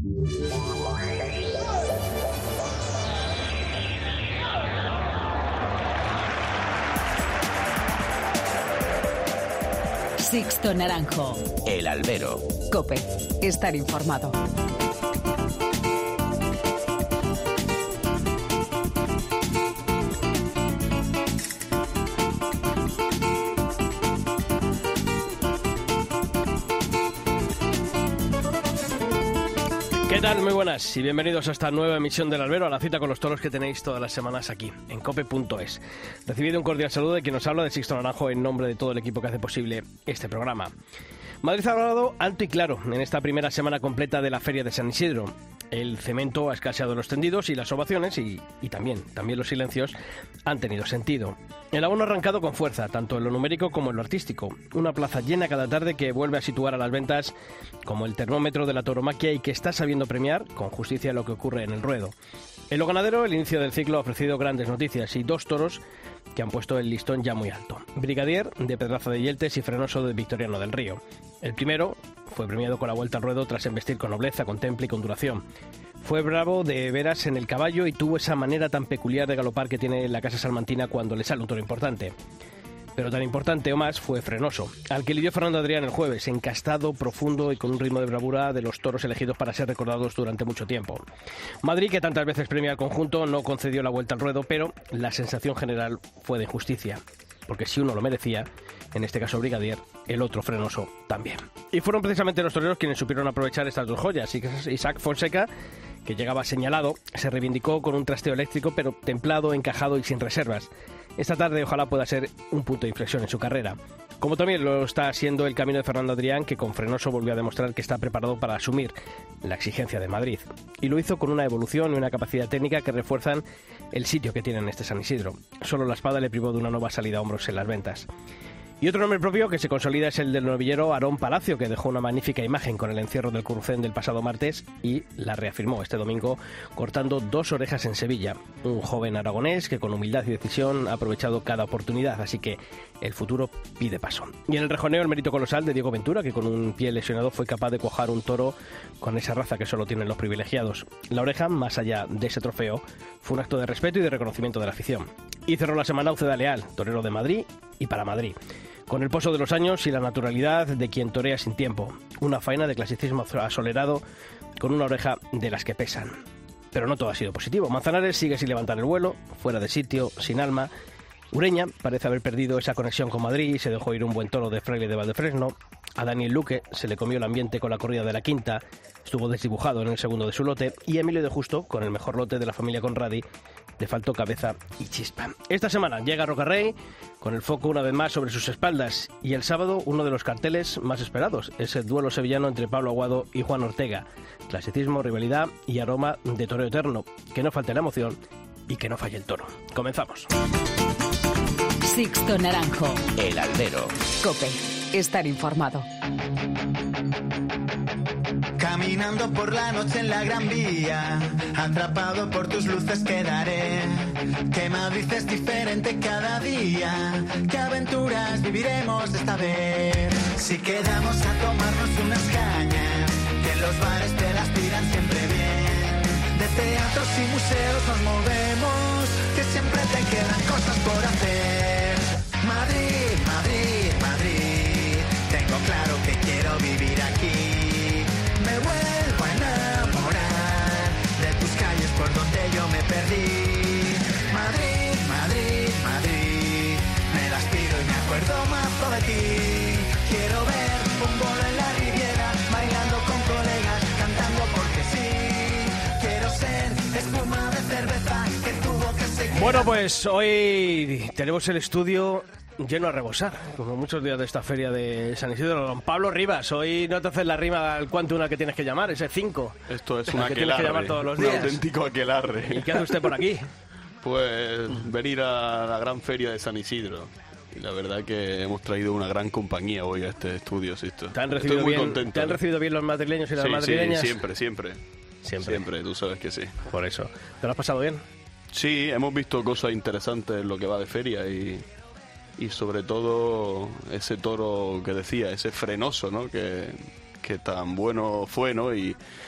Sixto Naranjo. El Albero. COPE. Estar informado. ¿Qué tal? Muy buenas y bienvenidos a esta nueva emisión del Albero, a la cita con los toros que tenéis todas las semanas aquí, en cope.es. Recibido un cordial saludo de quien nos habla, de Sixto Naranjo, en nombre de todo el equipo que hace posible este programa. Madrid ha hablado alto y claro en esta primera semana completa de la Feria de San Isidro. El cemento ha escaseado en los tendidos y las ovaciones y también los silencios han tenido sentido. El abono ha arrancado con fuerza, tanto en lo numérico como en lo artístico. Una plaza llena cada tarde que vuelve a situar a las ventas como el termómetro de la tauromaquia y que está sabiendo premiar con justicia lo que ocurre en el ruedo. En lo ganadero, el inicio del ciclo ha ofrecido grandes noticias y dos toros que han puesto el listón ya muy alto. Brigadier, de Pedraza de Yeltes, y Frenoso, de Victoriano del Río. El primero fue premiado con la vuelta al ruedo tras embestir con nobleza, con temple y con duración. Fue bravo de veras en el caballo y tuvo esa manera tan peculiar de galopar que tiene la casa salmantina cuando le sale un toro importante. Pero tan importante o más fue Frenoso, al que lidió Fernando Adrián el jueves, encastado, profundo y con un ritmo de bravura de los toros elegidos para ser recordados durante mucho tiempo. Madrid, que tantas veces premia al conjunto, no concedió la vuelta al ruedo, pero la sensación general fue de injusticia, porque si uno lo merecía, en este caso Brigadier, el otro Frenoso también. Y fueron precisamente los toreros quienes supieron aprovechar estas dos joyas. Isaac Fonseca, que llegaba señalado, se reivindicó con un trasteo eléctrico, pero templado, encajado y sin reservas. Esta tarde ojalá pueda ser un punto de inflexión en su carrera. Como también lo está siendo el camino de Fernando Adrián, que con Frenoso volvió a demostrar que está preparado para asumir la exigencia de Madrid. Y lo hizo con una evolución y una capacidad técnica que refuerzan el sitio que tiene en este San Isidro. Solo la espada le privó de una nueva salida a hombros en las ventas. Y otro nombre propio que se consolida es el del novillero Aarón Palacio, que dejó una magnífica imagen con el encierro del Curcén del pasado martes y la reafirmó este domingo cortando 2 orejas en Sevilla. Un joven aragonés que con humildad y decisión ha aprovechado cada oportunidad, así que el futuro pide paso. Y en el rejoneo, el mérito colosal de Diego Ventura, que con un pie lesionado fue capaz de cuajar un toro con esa raza que solo tienen los privilegiados. La oreja, más allá de ese trofeo, fue un acto de respeto y de reconocimiento de la afición. Y cerró la semana Uceda Leal, torero de Madrid y para Madrid, con el pozo de los años y la naturalidad de quien torea sin tiempo. Una faena de clasicismo asolerado con una oreja de las que pesan. Pero no todo ha sido positivo. Manzanares sigue sin levantar el vuelo, fuera de sitio, sin alma. Ureña parece haber perdido esa conexión con Madrid y se dejó ir un buen toro de Fraile de Valdefresno. A Daniel Luque se le comió el ambiente con la corrida de la quinta, estuvo desdibujado en el segundo de su lote, y Emilio de Justo, con el mejor lote de la familia Conradi, le faltó cabeza y chispa. Esta semana llega Rocarrey con el foco una vez más sobre sus espaldas, y el sábado uno de los carteles más esperados, ese duelo sevillano entre Pablo Aguado y Juan Ortega. Clasicismo, rivalidad y aroma de toreo eterno. Que no falte la emoción y que no falle el toro. Comenzamos. Sixto Naranjo. El Albero. COPE. Estar informado. Caminando por la noche en la Gran Vía, atrapado por tus luces quedaré. Que Madrid es diferente cada día, qué aventuras viviremos esta vez. Si quedamos a tomarnos unas cañas, que en los bares te las tiran siempre bien. De teatros y museos nos movemos, que siempre te quedan cosas por hacer. Madrid, Madrid, Madrid, tengo claro que quiero vivir aquí. Me vuelvo a enamorar de tus calles por donde yo me perdí. Madrid, Madrid, Madrid, me las pido y me acuerdo mazo de ti. Quiero ver un bolo en la Riviera, bailando con colegas, cantando porque sí. Quiero ser espuma de cerveza que tuvo que seguir. Bueno, pues hoy tenemos el estudio lleno a rebosar, como muchos días de esta feria de San Isidro. Don Pablo Rivas, hoy no te haces la rima al cuánto una que tienes que llamar, ese 5. Esto es un que tienes que llamar todos los días. Un auténtico aquelarre. ¿Y qué hace usted por aquí? Pues venir a la gran feria de San Isidro. Y la verdad que hemos traído una gran compañía hoy a este estudio, Sisto. ¿Te han recibido Estoy muy bien, contento. ¿Te han recibido bien los madrileños y las madrileñas? Sí, siempre. Siempre, tú sabes que sí. Por eso. ¿Te lo has pasado bien? Sí, hemos visto cosas interesantes en lo que va de feria y sobre todo ese toro que decía, ese Frenoso, ¿no? Que tan bueno fue, ¿no? Y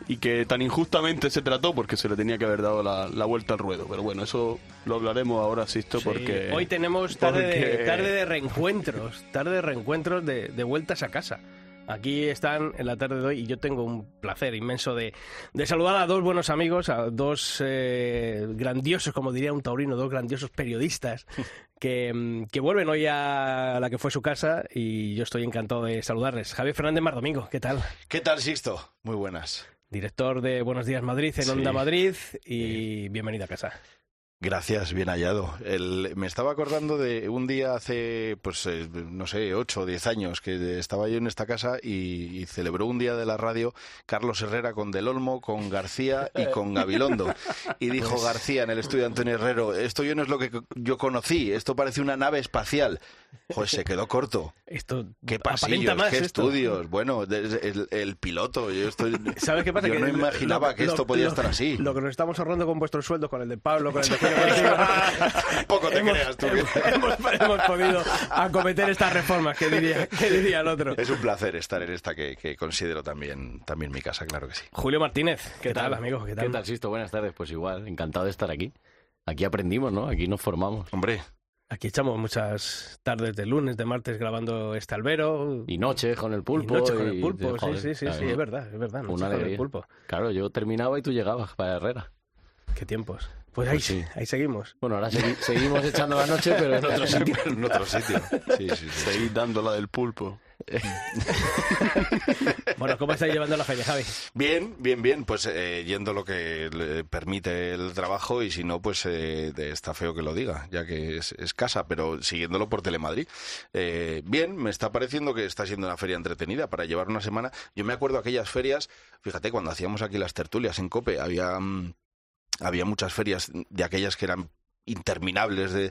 y que tan injustamente se trató porque se le tenía que haber dado la vuelta al ruedo. Pero bueno, eso lo hablaremos ahora, Sixto, porque... Hoy tenemos tarde de reencuentros, de vueltas a casa. Aquí están en la tarde de hoy y yo tengo un placer inmenso de saludar a dos buenos amigos, a dos grandiosos, como diría un taurino, dos grandiosos periodistas que vuelven hoy a la que fue su casa y yo estoy encantado de saludarles. Javier Fernández Mardomingo, ¿qué tal? ¿Qué tal, Sixto? Muy buenas. Director de Buenos Días Madrid en Onda Madrid y bienvenido a casa. Gracias, bien hallado. Me estaba acordando de un día hace, no sé, 8 o 10 años que estaba yo en esta casa y celebró un día de la radio Carlos Herrera con Del Olmo, con García y con Gabilondo. Y dijo García en el estudio de Antonio Herrero, esto yo no es lo que yo conocí, esto parece una nave espacial. Joder, se quedó corto. Qué pasillos, qué estudios. Bueno, el piloto. ¿Sabes qué pasa? Yo no imaginaba que esto podía estar así. Lo que nos estamos ahorrando con vuestros sueldos, con el de Pablo, con el de... Poco te creas tú. Hemos podido acometer estas reformas, que diría el otro. Es un placer estar en esta que considero también mi casa, claro que sí. Julio Martínez, ¿qué tal, amigo? ¿Qué tal, Sisto? Buenas tardes. Pues igual, encantado de estar aquí. Aquí aprendimos, ¿no? Aquí nos formamos. Hombre. Aquí echamos muchas tardes de lunes, de martes grabando este albero. Y noches con el pulpo. Sí, es verdad. Una alegría. Con el pulpo. Claro, yo terminaba y tú llegabas para Herrera. Qué tiempos. Pues ahí, sí. Ahí seguimos. Bueno, ahora seguimos echando la noche, pero en otro sitio. En otro sitio. Sí. Seguid dando la del pulpo. Bueno, ¿cómo estáis llevando la feria, Javi? Bien. Pues yendo lo que le permite el trabajo y si no, pues está feo que lo diga, ya que es casa, pero siguiéndolo por Telemadrid. Bien, me está pareciendo que está siendo una feria entretenida para llevar una semana. Yo me acuerdo aquellas ferias, fíjate, cuando hacíamos aquí las tertulias en COPE, había muchas ferias de aquellas que eran interminables de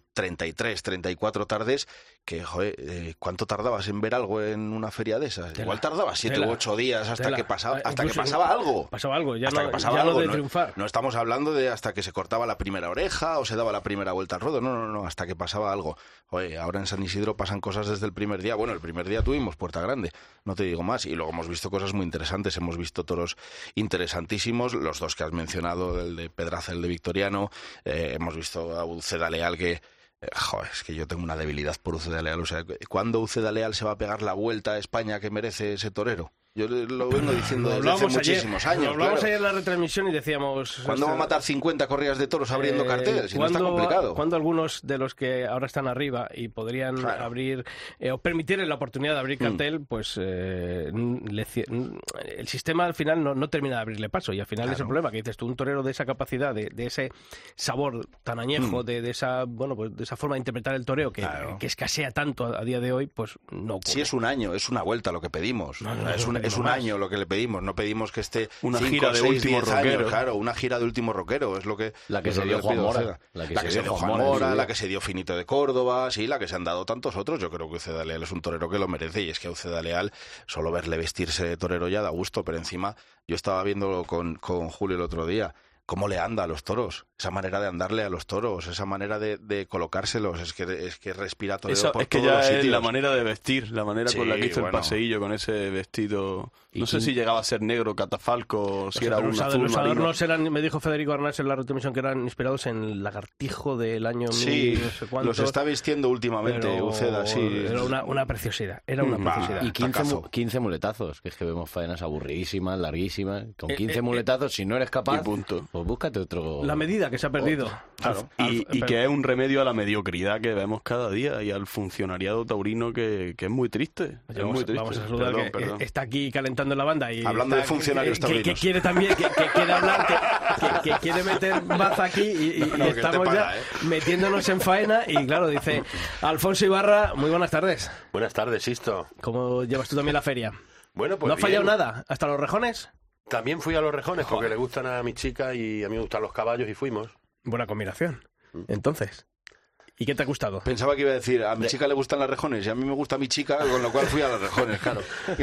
33, 34 tardes, que, joder, ¿cuánto tardabas en ver algo en una feria de esas? Igual tardabas 7 u 8 días hasta que pasaba algo. Pasaba algo, ya hasta no, que pasaba ya algo. De triunfar. No estamos hablando de hasta que se cortaba la primera oreja o se daba la primera vuelta al ruedo, no, hasta que pasaba algo. Oye, ahora en San Isidro pasan cosas desde el primer día. Bueno, el primer día tuvimos Puerta Grande, no te digo más, y luego hemos visto cosas muy interesantes, hemos visto toros interesantísimos, los dos que has mencionado, el de Pedraza, el de Victoriano, hemos visto a Uceda Leal que... es que yo tengo una debilidad por Uceda Leal. O sea, ¿cuándo Uceda Leal se va a pegar la vuelta a España que merece ese torero? Yo lo vengo diciendo desde hace muchísimos años. Lo hablamos ayer en la retransmisión y decíamos... ¿Cuándo va a matar 50 corridas de toros abriendo cartel? Si no está complicado. ¿Cuándo algunos de los que ahora están arriba y podrían abrir o permitirle la oportunidad de abrir cartel, pues el sistema al final no termina de abrirle paso y al final es el problema, que dices tú, un torero de esa capacidad, de ese sabor tan añejo, de esa forma de interpretar el toreo que escasea tanto a día de hoy, pues no ocurre. Si es un año, es una vuelta lo que pedimos. Es un año lo que le pedimos, no pedimos que esté una 5, gira de 6, último rockero. Claro, una gira de último rockero, es lo que... La que se dio Juan Mora. La que se dio Juan Mora, la que se dio Finito de Córdoba, sí, la que se han dado tantos otros. Yo creo que Uceda Leal es un torero que lo merece y es que a Uceda Leal solo verle vestirse de torero ya da gusto, pero encima yo estaba viéndolo con Julio el otro día. Cómo le anda a los toros, esa manera de andarle a los toros, esa manera de colocárselos, es que respira torero eso, por es que todos ya los es sitios. la manera de vestir, la manera con la que hizo el bueno. paseillo con ese vestido. No sé si llegaba a ser negro, catafalco, si era un azul los marino. adornos eran, me dijo Federico Arnás en la retransmisión, que eran inspirados en el lagartijo del año no sé cuánto. Los está vistiendo últimamente Uceda, sí. Era una preciosidad, preciosidad. Y 15 muletazos, que es que vemos faenas aburridísimas, larguísimas. Con 15 muletazos, si no eres capaz, y punto. Pues búscate otro... La medida que se ha perdido. Claro. Y que es un remedio a la mediocridad que vemos cada día y al funcionariado taurino que es muy triste. Vamos a saludar que está aquí calentando en la banda. Y hablando de funcionarios taurinos. Que quiere también, que quiere hablar, que quiere meter baza aquí y estamos ya metiéndonos en faena. Y claro, dice Alfonso Ibarra, muy buenas tardes. Buenas tardes, Sisto. ¿Cómo llevas tú también la feria? Bueno, pues ¿No ha fallado nada? ¿Hasta los rejones? También fui a los rejones porque le gustan a mi chica y a mí me gustan los caballos y fuimos. Buena combinación. Entonces, ¿y qué te ha gustado? Pensaba que iba a decir, a mi chica le gustan las rejones y a mí me gusta mi chica, con lo cual fui a las rejones, claro.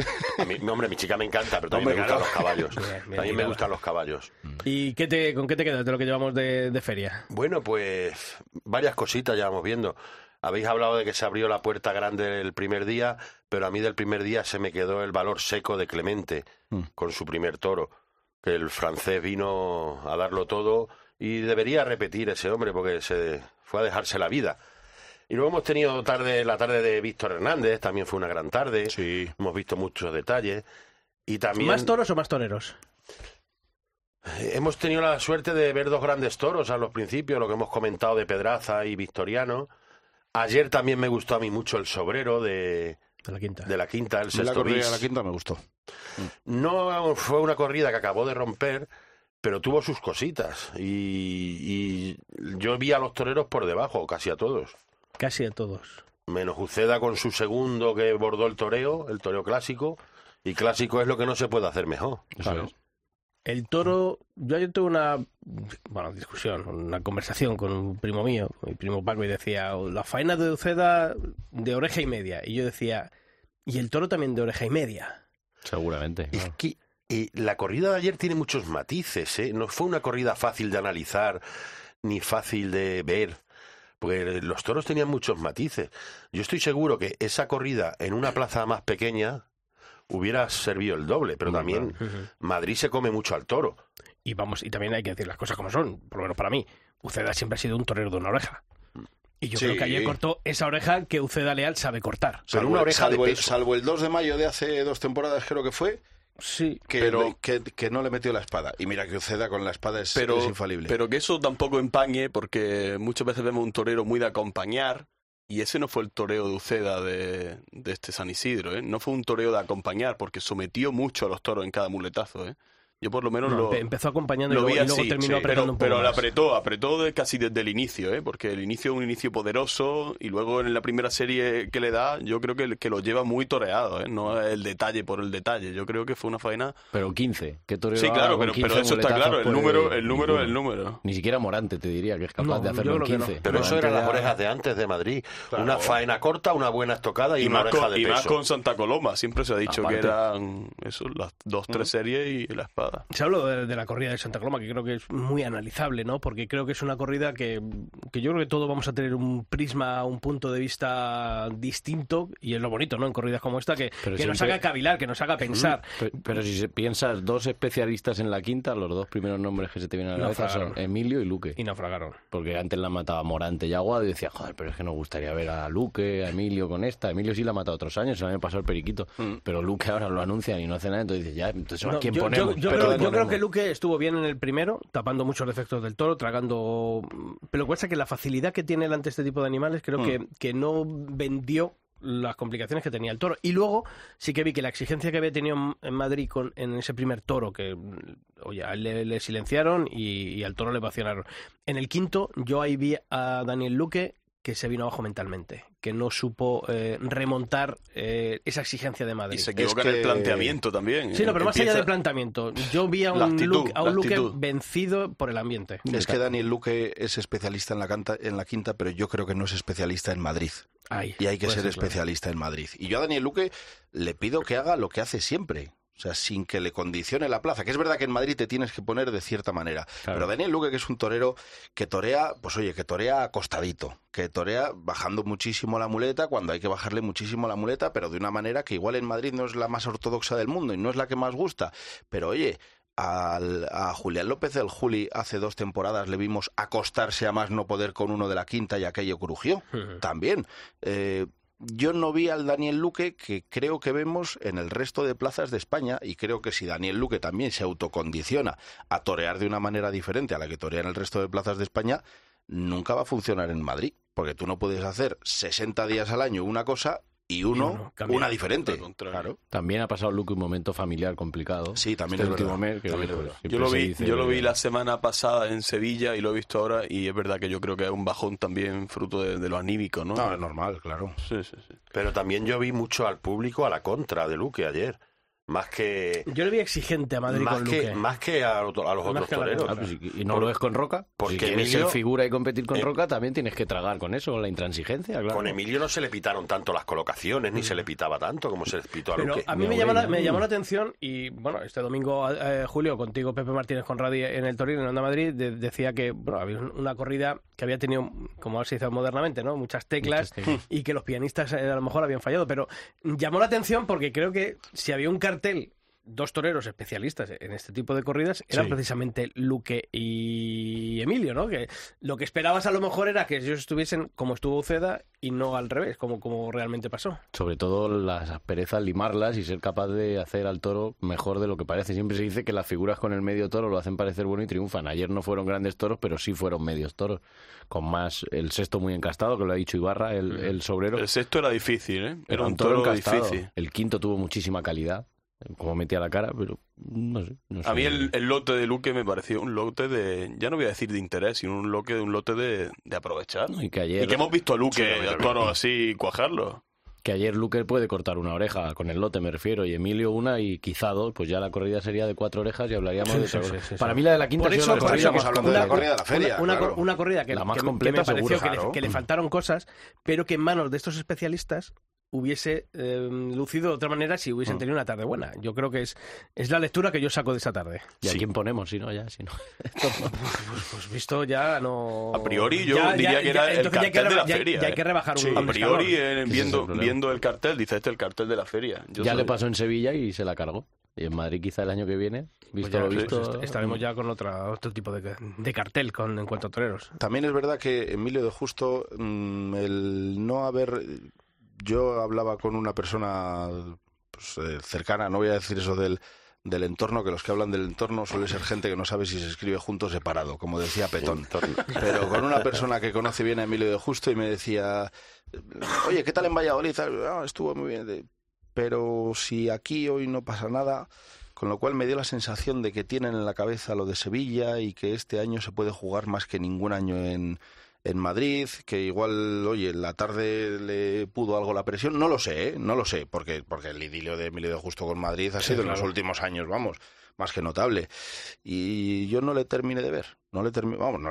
Mi chica me encanta, pero también me gustan los caballos. También me gustan los caballos. ¿Y con qué te quedas de lo que llevamos de feria? Bueno, pues varias cositas ya vamos viendo. Habéis hablado de que se abrió la Puerta Grande el primer día, pero a mí del primer día se me quedó el valor seco de Clemente con su primer toro. que el francés vino a darlo todo y debería repetir ese hombre porque se fue a dejarse la vida. Y luego hemos tenido la tarde de Víctor Hernández, también fue una gran tarde. Sí. Hemos visto muchos detalles. Y también ¿Más toros o más toreros? hemos tenido la suerte de ver dos grandes toros a los principios, lo que hemos comentado de Pedraza y Victoriano. Ayer también me gustó a mí mucho el sobrero de la quinta, el La sexto corrida bis. de la quinta me gustó. No fue una corrida que acabó de romper, pero tuvo sus cositas. Y yo vi a los toreros por debajo, casi a todos. Casi a todos. Menos Uceda con su segundo que bordó el toreo clásico. Y clásico es lo que no se puede hacer mejor. Eso es. El toro, yo tuve una discusión, una conversación con un primo mío, mi primo Paco, y decía, la faena de Uceda de oreja y media. Y yo decía, y el toro también de oreja y media. Seguramente. Es que la corrida de ayer tiene muchos matices, ¿eh? No fue una corrida fácil de analizar, ni fácil de ver, porque los toros tenían muchos matices. Yo estoy seguro que esa corrida en una plaza más pequeña hubiera servido el doble, pero también Madrid se come mucho al toro. Y también hay que decir las cosas como son, por lo menos para mí. Uceda siempre ha sido un torero de una oreja. Y yo creo que ayer cortó esa oreja que Uceda Leal sabe cortar. Pero una oreja de peso. Salvo el 2 de mayo de hace 2 temporadas, creo que fue, Sí, que no le metió la espada. Y mira que Uceda con la espada es infalible. Pero que eso tampoco empañe, porque muchas veces vemos un torero muy de acompañar, y ese no fue el toreo de Uceda de este San Isidro, ¿eh? No fue un toreo de acompañar, porque sometió mucho a los toros en cada muletazo, ¿eh? Yo por lo menos empezó acompañando lo y vi luego así, terminó sí, apretando un poco pero más. apretó casi desde el inicio, ¿eh? Porque el inicio es un inicio poderoso, y luego en la primera serie que le da, yo creo que lo lleva muy toreado, ¿eh? No es el detalle por el detalle. Yo creo que fue una faena. Pero 15, ¿qué torero? Sí, claro, con 15 pero eso está muletazos claro, el número es el número. Ni siquiera Morante te diría que es capaz de hacerlo en yo creo que 15. no. Pero eso Morante eran las ya- orejas de antes de Madrid. Claro. Una faena corta, una buena estocada y una más oreja con, de y más peso. con Santa Coloma, siempre se ha dicho Aparte. que eran eso, las 2-3 series y la espada. Se habló de la corrida de Santa Coloma, que creo que es muy analizable, ¿no? Porque creo que es una corrida que yo creo que todos vamos a tener un prisma, un punto de vista distinto, y es lo bonito, ¿no? En corridas como esta, que Pero nos siempre- haga cavilar, que nos haga pensar. Pero si piensas, dos especialistas en la quinta, los dos primeros nombres que se te vienen a la cabeza son Naufragaron. Emilio y Luque. Y naufragaron. Porque antes la mataba Morante y Aguado, y decía, joder, pero es que nos gustaría ver a Luque, a Emilio con esta. Emilio sí la ha matado otros años, el año pasado el Periquito. Pero Luque ahora lo anuncian y no hace nada, entonces dices, ya, entonces ¿a No, quién yo ponemos? creo que Luque estuvo bien en el primero, tapando muchos defectos del toro, tragando. Pero lo que pasa es que la facilidad que tiene él ante este tipo de animales, creo que no vendió las complicaciones que tenía el toro. Y luego sí que vi que la exigencia que había tenido en Madrid en ese primer toro, que oye, a él le silenciaron y al toro le vacionaron. En el quinto, yo ahí vi a Daniel Luque que se vino abajo mentalmente, que no supo remontar esa exigencia de Madrid. Y se equivoca en el planteamiento también. Sí, no, pero más allá Empieza- del planteamiento, yo vi a La un actitud, Luque actitud. vencido por el ambiente. Es que Daniel Luque es especialista en la quinta, pero yo creo que no es especialista en Madrid. Ay, Y hay que puede ser claro. especialista en Madrid. Y yo a Daniel Luque le pido que haga lo que hace siempre. O sea, sin que le condicione la plaza. Que es verdad que en Madrid te tienes que poner de cierta manera. Claro. Pero Daniel Luque, que es un torero que torea, pues oye, que torea acostadito. Que torea bajando muchísimo la muleta, cuando hay que bajarle muchísimo la muleta, pero de una manera que igual en Madrid no es la más ortodoxa del mundo y no es la que más gusta. Pero oye, a Julián López del Juli hace 2 temporadas le vimos acostarse a más no poder con uno de la quinta y aquello crujió. También. Yo no vi al Daniel Luque que creo que vemos en el resto de plazas de España, y creo que si Daniel Luque también se autocondiciona a torear de una manera diferente a la que torea en el resto de plazas de España, nunca va a funcionar en Madrid, porque tú no puedes hacer 60 días al año una cosa y uno cambia. una diferente. Al contrario. Claro. También ha pasado Luque un momento familiar complicado. Sí, también este es último verdad. mes, que También es pues, verdad. siempre Yo lo vi que- la semana pasada en Sevilla y lo he visto ahora, y es verdad que yo creo que es un bajón también fruto de lo anímico, ¿no? No, es normal, claro. Sí, sí, sí. Pero también yo vi mucho al público a la contra de Luque ayer. Más que Yo le vi exigente a Madrid con Luque. más que a los otros que a la toreros. Ah, pues, ¿y no lo ves con Roca? Porque Si quieres Emilio- ser figura y competir con Roca, también tienes que tragar con eso, con la intransigencia, claro. Con Emilio no se le pitaron tanto las colocaciones, ni se le pitaba tanto como se les pitó a Pero Luque. a mí me llamó la atención, y bueno, este domingo, Julio, contigo, Pepe Martínez Conradi en el Torino, en Onda Madrid, decía que bueno, había una corrida que había tenido, como se dice modernamente, ¿no? Muchas teclas, y que los pianistas a lo mejor habían fallado, pero llamó la atención porque creo que si había un cartel dos toreros especialistas en este tipo de corridas eran precisamente Luque y Emilio, ¿no? Que lo que esperabas a lo mejor era que ellos estuviesen como estuvo Uceda y no al revés, como realmente pasó. Sobre todo las asperezas, limarlas y ser capaz de hacer al toro mejor de lo que parece. Siempre se dice que las figuras con el medio toro lo hacen parecer bueno y triunfan. Ayer no fueron grandes toros, pero sí fueron medios toros. Con más el sexto muy encastado, que lo ha dicho Ibarra, el sobrero. El sexto era difícil, ¿eh? Era un toro toro encastado. difícil. El quinto tuvo muchísima calidad, como metía la cara, pero no sé. A mí el lote de Luque me pareció un lote de, ya no voy a decir de interés, sino un lote de aprovechar. No, y que hemos visto a Luque y a Toro así cuajarlo. Que ayer Luque puede cortar una oreja, con el lote me refiero, y Emilio una y quizá dos, pues ya la corrida sería de 4 orejas y hablaríamos de otra cosa. Para mí la de la quinta es una corrida más hablando de la corrida de la feria. Una corrida que, la más que completa, me pareció seguro, que le faltaron cosas, pero que en manos de estos especialistas hubiese lucido de otra manera si hubiesen tenido una tarde buena. Yo creo que es la lectura que yo saco de esa tarde. ¿Y a quién ponemos? Si no, pues visto ya no... A priori yo diría que era el cartel de la feria. Ya hay que rebajar un A priori, escalón. viendo el cartel, dice el cartel de la feria. Le pasó en Sevilla y se la cargó. Y en Madrid quizá el año que viene, visto lo visto... Estaremos ya con otro tipo de cartel en cuanto a toreros. También es verdad que Emilio de Justo, el no haber... Yo hablaba con una persona cercana, no voy a decir eso del entorno, que los que hablan del entorno suele ser gente que no sabe si se escribe junto o separado, como decía Petón. Pero con una persona que conoce bien a Emilio de Justo y me decía, oye, ¿qué tal en Valladolid? Estuvo muy bien, pero si aquí hoy no pasa nada, con lo cual me dio la sensación de que tienen en la cabeza lo de Sevilla y que este año se puede jugar más que ningún año en Madrid, que igual, oye, en la tarde le pudo algo la presión, no lo sé, porque el idilio de Emilio de Justo con Madrid ha sido en los últimos años, más que notable. Y yo no le terminé de ver, no le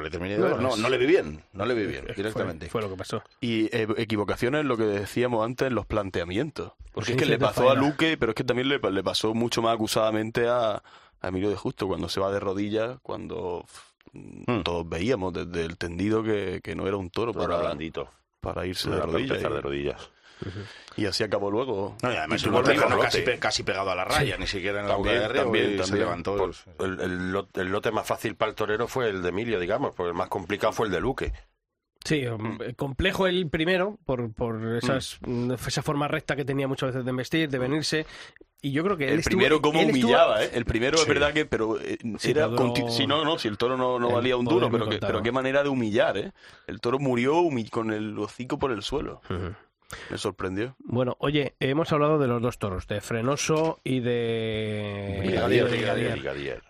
vi bien directamente. Fue lo que pasó. Y equivocaciones, lo que decíamos antes, en los planteamientos. Porque es que le pasó a Luque, pero es que también le pasó mucho más acusadamente a Emilio de Justo, cuando se va de rodillas, cuando... Todos veíamos desde el tendido que no era un toro para irse de rodillas. Y así acabó luego. No, y además casi pegado a la raya, ni siquiera en la boca de río, se levantó. El lote más fácil para el torero fue el de Emilio, digamos, porque el más complicado fue el de Luque. Sí, complejo el primero por esa forma recta que tenía muchas veces de embestir, de venirse. Y yo creo que el primero como humillaba, ¿eh? El primero es verdad que era si el toro no valía un duro, pero qué manera de humillar, ¿eh? El toro murió con el hocico por el suelo. Me sorprendió. Bueno, oye, hemos hablado de los dos toros, de Frenoso y de Brigadier.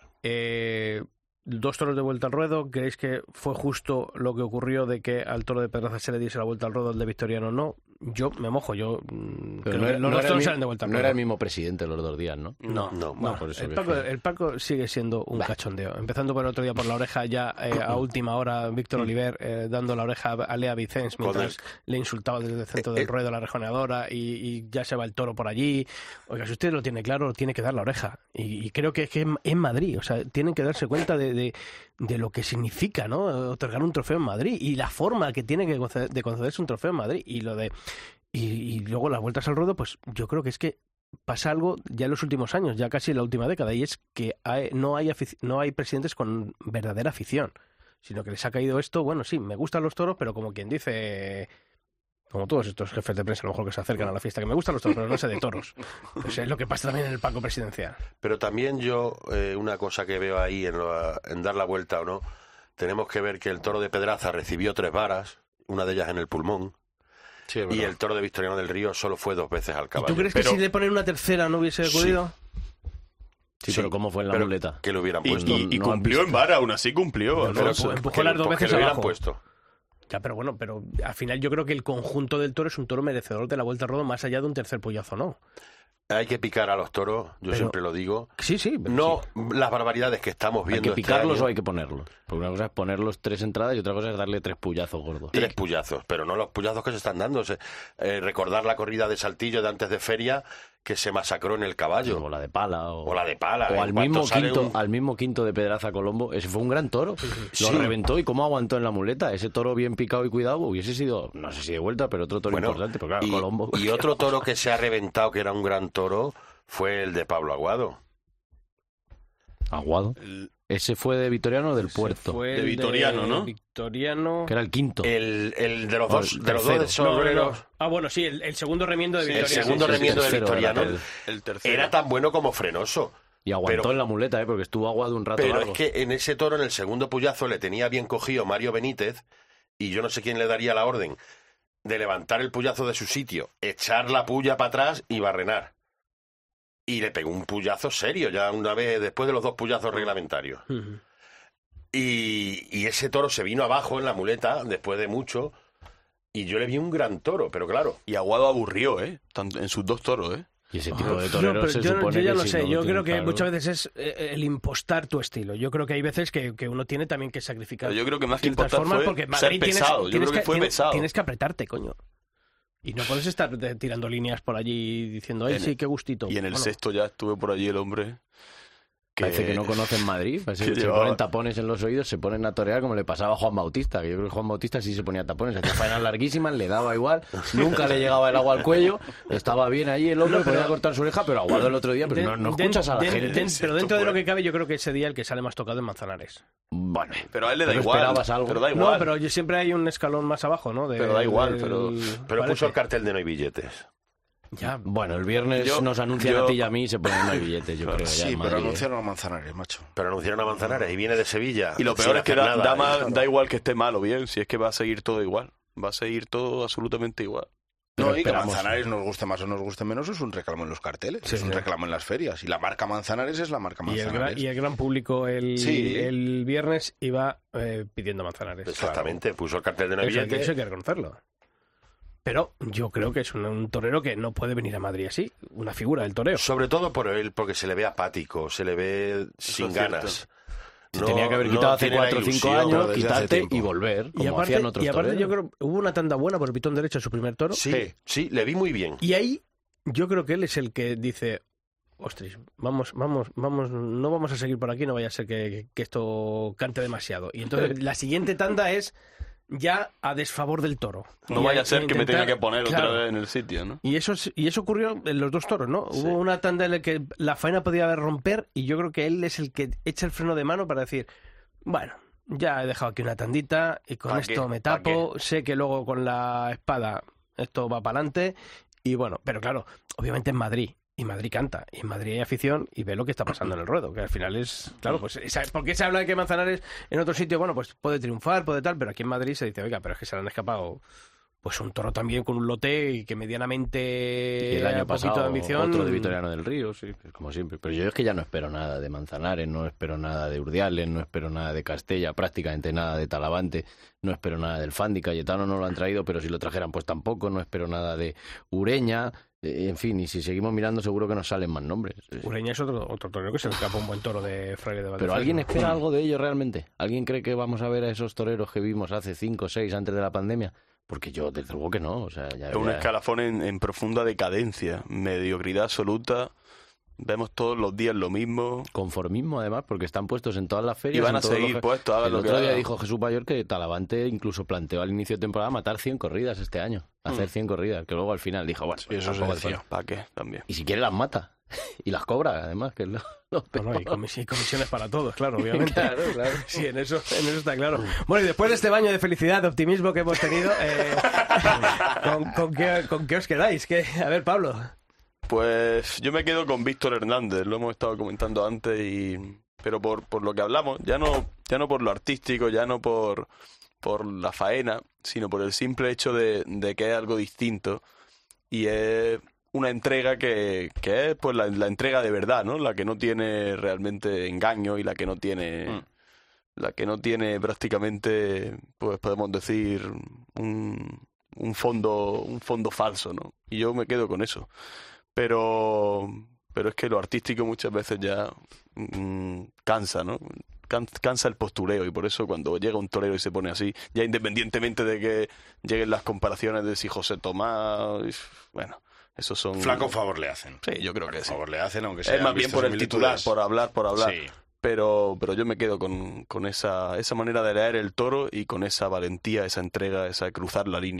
Dos toros de vuelta al ruedo. ¿Creéis que fue justo lo que ocurrió de que al toro de Pedraza se le diese la vuelta al ruedo, el de Victoriano no? Yo me mojo, los dos toros salen de vuelta al ruedo. No era el mismo presidente los 2 días, ¿no? No. Por eso el Paco sigue siendo un cachondeo. Empezando por el otro día por la oreja, ya a última hora, Víctor Oliver dando la oreja a Lea Vicens mientras le insultaba desde el centro del ruedo la rejoneadora y ya se va el toro por allí. Oiga, si usted lo tiene claro, tiene que dar la oreja. Y creo que es que en Madrid, o sea, tienen que darse cuenta de lo que significa, ¿no? Otorgar un trofeo en Madrid y la forma que tiene de concederse un trofeo en Madrid y luego las vueltas al ruedo, pues yo creo que es que pasa algo ya en los últimos años, ya casi en la última década, y es que no hay presidentes con verdadera afición, sino que les ha caído esto. Bueno, sí, me gustan los toros, pero como quien dice, como todos estos jefes de prensa a lo mejor que se acercan a la fiesta, que me gustan los toros, pero no sé de toros. Pues es lo que pasa también en el Paco presidencial. Pero también yo, una cosa que veo ahí en dar la vuelta o no, tenemos que ver que el toro de Pedraza recibió 3 varas, una de ellas en el pulmón. Sí, y el toro de Victoriano del Río solo fue 2 veces al caballo. ¿Y tú crees que si le ponen una tercera no hubiese acudido? Sí, pero ¿cómo fue en la muleta? Que lo hubieran puesto. Y cumplió en vara, aún así cumplió. Empujó las 2 veces abajo. Puesto. Ya, pero bueno, al final yo creo que el conjunto del toro es un toro merecedor de la vuelta al ruedo más allá de un tercer pollazo, ¿no? Hay que picar a los toros, siempre lo digo. Sí. No las barbaridades que estamos viendo. ¿Hay que picarlos o hay que ponerlos? Porque una cosa es ponerlos 3 entradas y otra cosa es darle 3 puyazos gordos. 3 puyazos, pero no los puyazos que se están dando. Recordar la corrida de Saltillo de antes de feria, que se masacró en el caballo. O la de pala. O la de pala. O al mismo quinto de Pedraza Colombo. Ese fue un gran toro. Lo reventó y cómo aguantó en la muleta. Ese toro bien picado y cuidado hubiese sido, no sé si de vuelta, pero otro toro importante. Pero claro, Colombo. Y otro toro que se ha reventado, que era un gran toro, fue el de Pablo Aguado. Aguado. ¿Ese fue de Vitoriano o del Puerto? Fue De Vitoriano, ¿no? Victoriano. Que era el quinto. El de los dos, de los tercero. dos sombreros. Ah, bueno, sí, el segundo remiendo de Victoriano. El segundo remiendo de tercero era Victoriano El tercero. era tan bueno como Frenoso. Y aguantó en la muleta, porque estuvo aguado un rato Pero largo. es que en ese toro, en el segundo puyazo, le tenía bien cogido Mario Benítez, y yo no sé quién le daría la orden de levantar el puyazo de su sitio, echar la puya para atrás y barrenar. Y le pegó un puyazo serio, ya una vez después de los 2 puyazos reglamentarios. Ujú. Y ese toro se vino abajo en la muleta, después de mucho, y yo le vi un gran toro, pero claro. Y Aguado aburrió, en sus 2 toros, Y ese tipo de No, toreros pero se yo supone ya que lo si sé. no lo Yo tienen creo que claro- muchas veces es el impostar tu estilo. Yo creo que hay veces que uno tiene también que sacrificar. Pero yo creo que más que ciertas impostar formas, fue porque ser Madrid pesado. Yo creo que fue pesado. Tienes que apretarte, coño. Y no puedes estar tirando líneas por allí diciendo, ay, sí, qué gustito. Y en el Bueno, sexto ya estuve por allí el hombre. Parece que no conocen Madrid, parece que que se llevaba- ponen tapones en los oídos, se ponen a torear como le pasaba a Juan Bautista, que yo creo que Juan Bautista sí se ponía tapones, hacía faenas larguísimas, le daba igual, nunca le llegaba el agua al cuello, estaba bien ahí el hombre, podía cortar su oreja, pero Aguado el otro día, pero no escuchas a la gente. Pero dentro de lo que cabe, yo creo que ese día el que sale más tocado es Manzanares. Bueno, Pero a él le da pero igual. esperabas algo. Pero da igual. No, pero siempre hay un escalón más abajo, ¿no? Pero da igual, Pero parece. puso el cartel de no hay billetes. Ya, bueno, el viernes Yo- nos anuncian yo- a ti y a mí y se ponen no hay billetes, yo creo. Ya Sí, en pero Madrid, ¿eh? anunciaron a Manzanares, macho. Pero anunciaron a Manzanares y viene de Sevilla. Y lo sin peor es que hacer da, nada. da igual que esté mal o bien, si es que va a seguir todo igual. Va a seguir todo absolutamente igual. Pero No, y que esperamos. Manzanares nos guste más o nos guste menos es un reclamo en los carteles, Sí, es un sí. reclamo en las ferias. Y la marca Manzanares es la marca y Manzanares. el gran público Sí. el viernes iba pidiendo Manzanares. Exactamente, puso el cartel de no hay Eso billetes. hay que reconocerlo. Pero yo creo que es un torero que no puede venir a Madrid así, una figura del toreo. Sobre todo por él, porque se le ve apático, se le ve sin es cierto. ganas. Se tenía que haber quitado hace tiene la 4 o 5 ilusión. años, desde hace quitarte tiempo. y volver, como Y aparte, hacían otros toreros. yo creo hubo una tanda buena por el pitón derecho en su primer toro. Sí, sí, le vi muy bien. Y ahí yo creo que él es el que dice, ostras, vamos, no vamos a seguir por aquí, no vaya a ser que esto cante demasiado. Y entonces la siguiente tanda es ya a desfavor del toro. No Y vaya a ser que me intentar- tenga que poner claro. otra vez en el sitio, ¿no? Y eso ocurrió en los 2 toros, ¿no? Hubo una tanda en la que la faena podía romper y yo creo que él es el que echa el freno de mano para decir, bueno, ya he dejado aquí una tandita y con ¿Pa esto qué? me ¿Pa tapo, sé que luego con la espada esto va para adelante y bueno, pero claro, obviamente en Madrid. Y Madrid canta, y en Madrid hay afición y ve lo que está pasando en el ruedo, que al final es, claro, pues porque se habla de que Manzanares en otro sitio, bueno, pues puede triunfar, puede tal, pero aquí en Madrid se dice, oiga, pero es que se le han escapado pues un toro también con un lote y que medianamente Y el año un poquito pasado de ambición. otro de Vitoriano del Río, sí, como siempre. Pero yo es que ya no espero nada de Manzanares, no espero nada de Urdiales, no espero nada de Castella, prácticamente nada de Talavante, no espero nada del Fandi. Cayetano no lo han traído, pero si lo trajeran pues tampoco, no espero nada de Ureña, en fin, y si seguimos mirando seguro que nos salen más nombres. Ureña es otro torero que se le escapa un buen toro de Fraile de Valdefresno. Pero ¿alguien espera algo de ellos realmente? ¿Alguien cree que vamos a ver a esos toreros que vimos hace 5 o 6 antes de la pandemia? Porque yo, desde luego que no. O sea, Es un escalafón en profunda decadencia, mediocridad absoluta. Vemos todos los días lo mismo. Conformismo, además, porque están puestos en todas las ferias. Y van a en todos seguir los... puestos, hagan El lo que otro día hagan. dijo Jesús Mayor que Talavante incluso planteó al inicio de temporada matar 100 corridas este año. Hacer 100 corridas, que luego al final dijo, bueno, Y eso se tampoco decía. hace falta. ¿Para qué? También. Y si quiere las mata. Y las cobra, además, que es lo peor. No, y comisiones para todos, claro, obviamente. Claro, claro. Sí, en eso está claro. Bueno, y después de este baño de felicidad, de optimismo que hemos tenido, ¿con qué os quedáis? A ver, Pablo. Pues yo me quedo con Víctor Hernández, lo hemos estado comentando antes, pero por lo que hablamos, ya no por lo artístico, ya no por la faena, sino por el simple hecho de que es algo distinto y es una entrega que es pues la entrega de verdad, ¿no? La que no tiene realmente engaño y la que no tiene prácticamente, pues podemos decir, un fondo falso, ¿no? Y yo me quedo con eso. Pero es que lo artístico muchas veces ya cansa, ¿no? Cansa el postureo y por eso cuando llega un torero y se pone así, ya independientemente de que lleguen las comparaciones de si José Tomás, bueno, esos son... Flaco favor le hacen. Sí, yo creo que sí. Favor le hacen, aunque sea. Es más bien por el titular, por hablar. Sí. Pero yo me quedo con esa manera de leer el toro y con esa valentía, esa entrega, esa de cruzar la línea.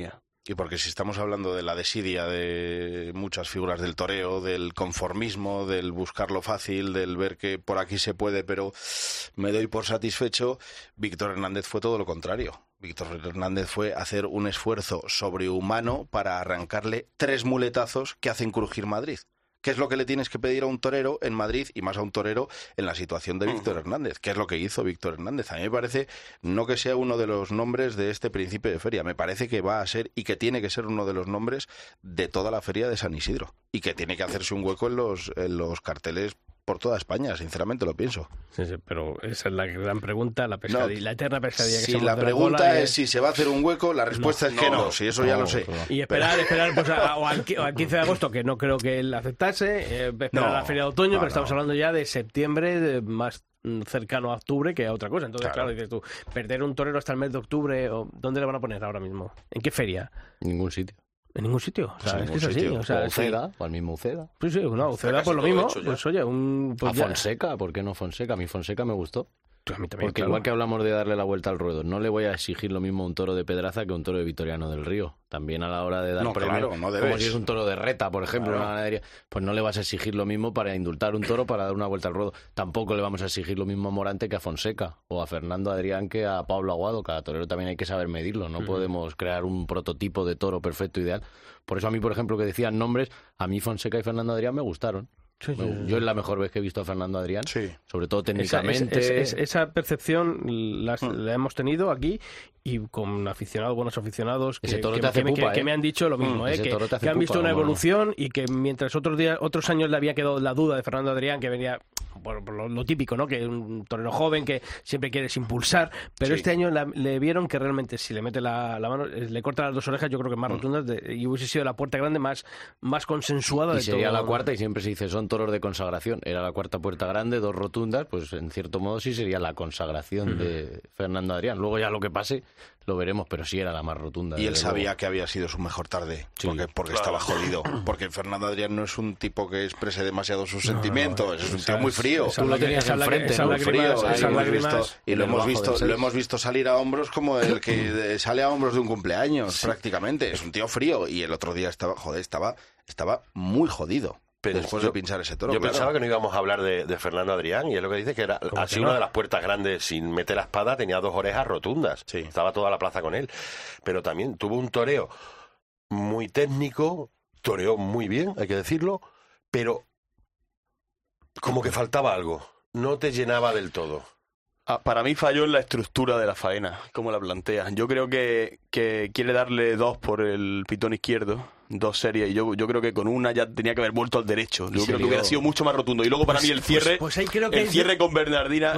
Y porque si estamos hablando de la desidia de muchas figuras del toreo, del conformismo, del buscar lo fácil, del ver que por aquí se puede, pero me doy por satisfecho, Víctor Hernández fue todo lo contrario. Víctor Hernández fue hacer un esfuerzo sobrehumano para arrancarle 3 muletazos que hacen crujir Madrid. ¿Qué es lo que le tienes que pedir a un torero en Madrid y más a un torero en la situación de Víctor Hernández? ¿Qué es lo que hizo Víctor Hernández? A mí me parece no que sea uno de los nombres de este principio de feria, me parece que va a ser y que tiene que ser uno de los nombres de toda la feria de San Isidro y que tiene que hacerse un hueco en los carteles por toda España, sinceramente lo pienso. Sí, pero esa es la gran pregunta, la pesadilla, la eterna pesadilla que si la pregunta es si se va a hacer un hueco, la respuesta es que no, si eso ya lo sé. Y esperar pues al 15 de agosto, que no creo que él aceptase, esperar a la feria de otoño, pero estamos hablando ya de septiembre, más cercano a octubre que a otra cosa. Entonces, claro, dices tú, perder un torero hasta el mes de octubre, ¿dónde le van a poner ahora mismo? ¿En qué feria? En ningún sitio. En ningún sitio. O sea, es que es así. O sea, Uceda, o al mismo Uceda. Sí, Uceda pues lo mismo. Pues oye, a Fonseca, ¿por qué no Fonseca? A mí Fonseca me gustó. A mí también, porque igual que hablamos de darle la vuelta al ruedo, no le voy a exigir lo mismo a un toro de Pedraza que a un toro de Victoriano del Río. También a la hora de dar premios, como si es un toro de Reta, por ejemplo, una ganadería, pues no le vas a exigir lo mismo para indultar un toro para dar una vuelta al ruedo. Tampoco le vamos a exigir lo mismo a Morante que a Fonseca, o a Fernando Adrián que a Pablo Aguado. Cada torero también hay que saber medirlo, no podemos crear un prototipo de toro perfecto, ideal. Por eso a mí, por ejemplo, que decían nombres, a mí Fonseca y Fernando Adrián me gustaron. Sí. Yo es la mejor vez que he visto a Fernando Adrián, sobre todo técnicamente. Esa percepción la hemos tenido aquí y con buenos aficionados que me han dicho lo mismo, que han visto una evolución y que mientras otros años le había quedado la duda de Fernando Adrián, que venía por lo típico, ¿no? Que un torero joven que siempre quieres impulsar, pero este año le vieron que realmente si le mete la mano, le corta las 2 orejas, yo creo que más rotundas y hubiese sido la puerta grande más consensuada de todo. Y sería la cuarta, y siempre se dice son toros de consagración. Era la cuarta puerta grande, 2 rotundas, pues en cierto modo sí sería la consagración de Fernando Adrián. Luego ya lo que pase lo veremos, pero sí era la más rotunda. Y él sabía que había sido su mejor tarde, porque estaba jodido. Porque Fernando Adrián no es un tipo que exprese demasiado sus sentimientos, es un tío muy frío. Tú lo tenías enfrente, muy frío. Y lo hemos visto salir a hombros como el que sale a hombros de un cumpleaños, prácticamente. Es un tío frío. Y el otro día estaba muy jodido. Pero después de pinchar ese toro. Yo pensaba que no íbamos a hablar de Fernando Adrián, y es lo que dice, que era así una de las puertas grandes sin meter la espada, tenía 2 orejas rotundas. Estaba toda la plaza con él. Pero también tuvo un toreo muy técnico, toreó muy bien, hay que decirlo, pero como que faltaba algo. No te llenaba del todo. Para mí falló en la estructura de la faena, como la plantea. Yo creo que quiere darle 2 por el pitón izquierdo, 2 series, y yo creo que con una ya tenía que haber vuelto al derecho. Yo creo que hubiera sido mucho más rotundo. Y luego para mí el cierre con Bernardina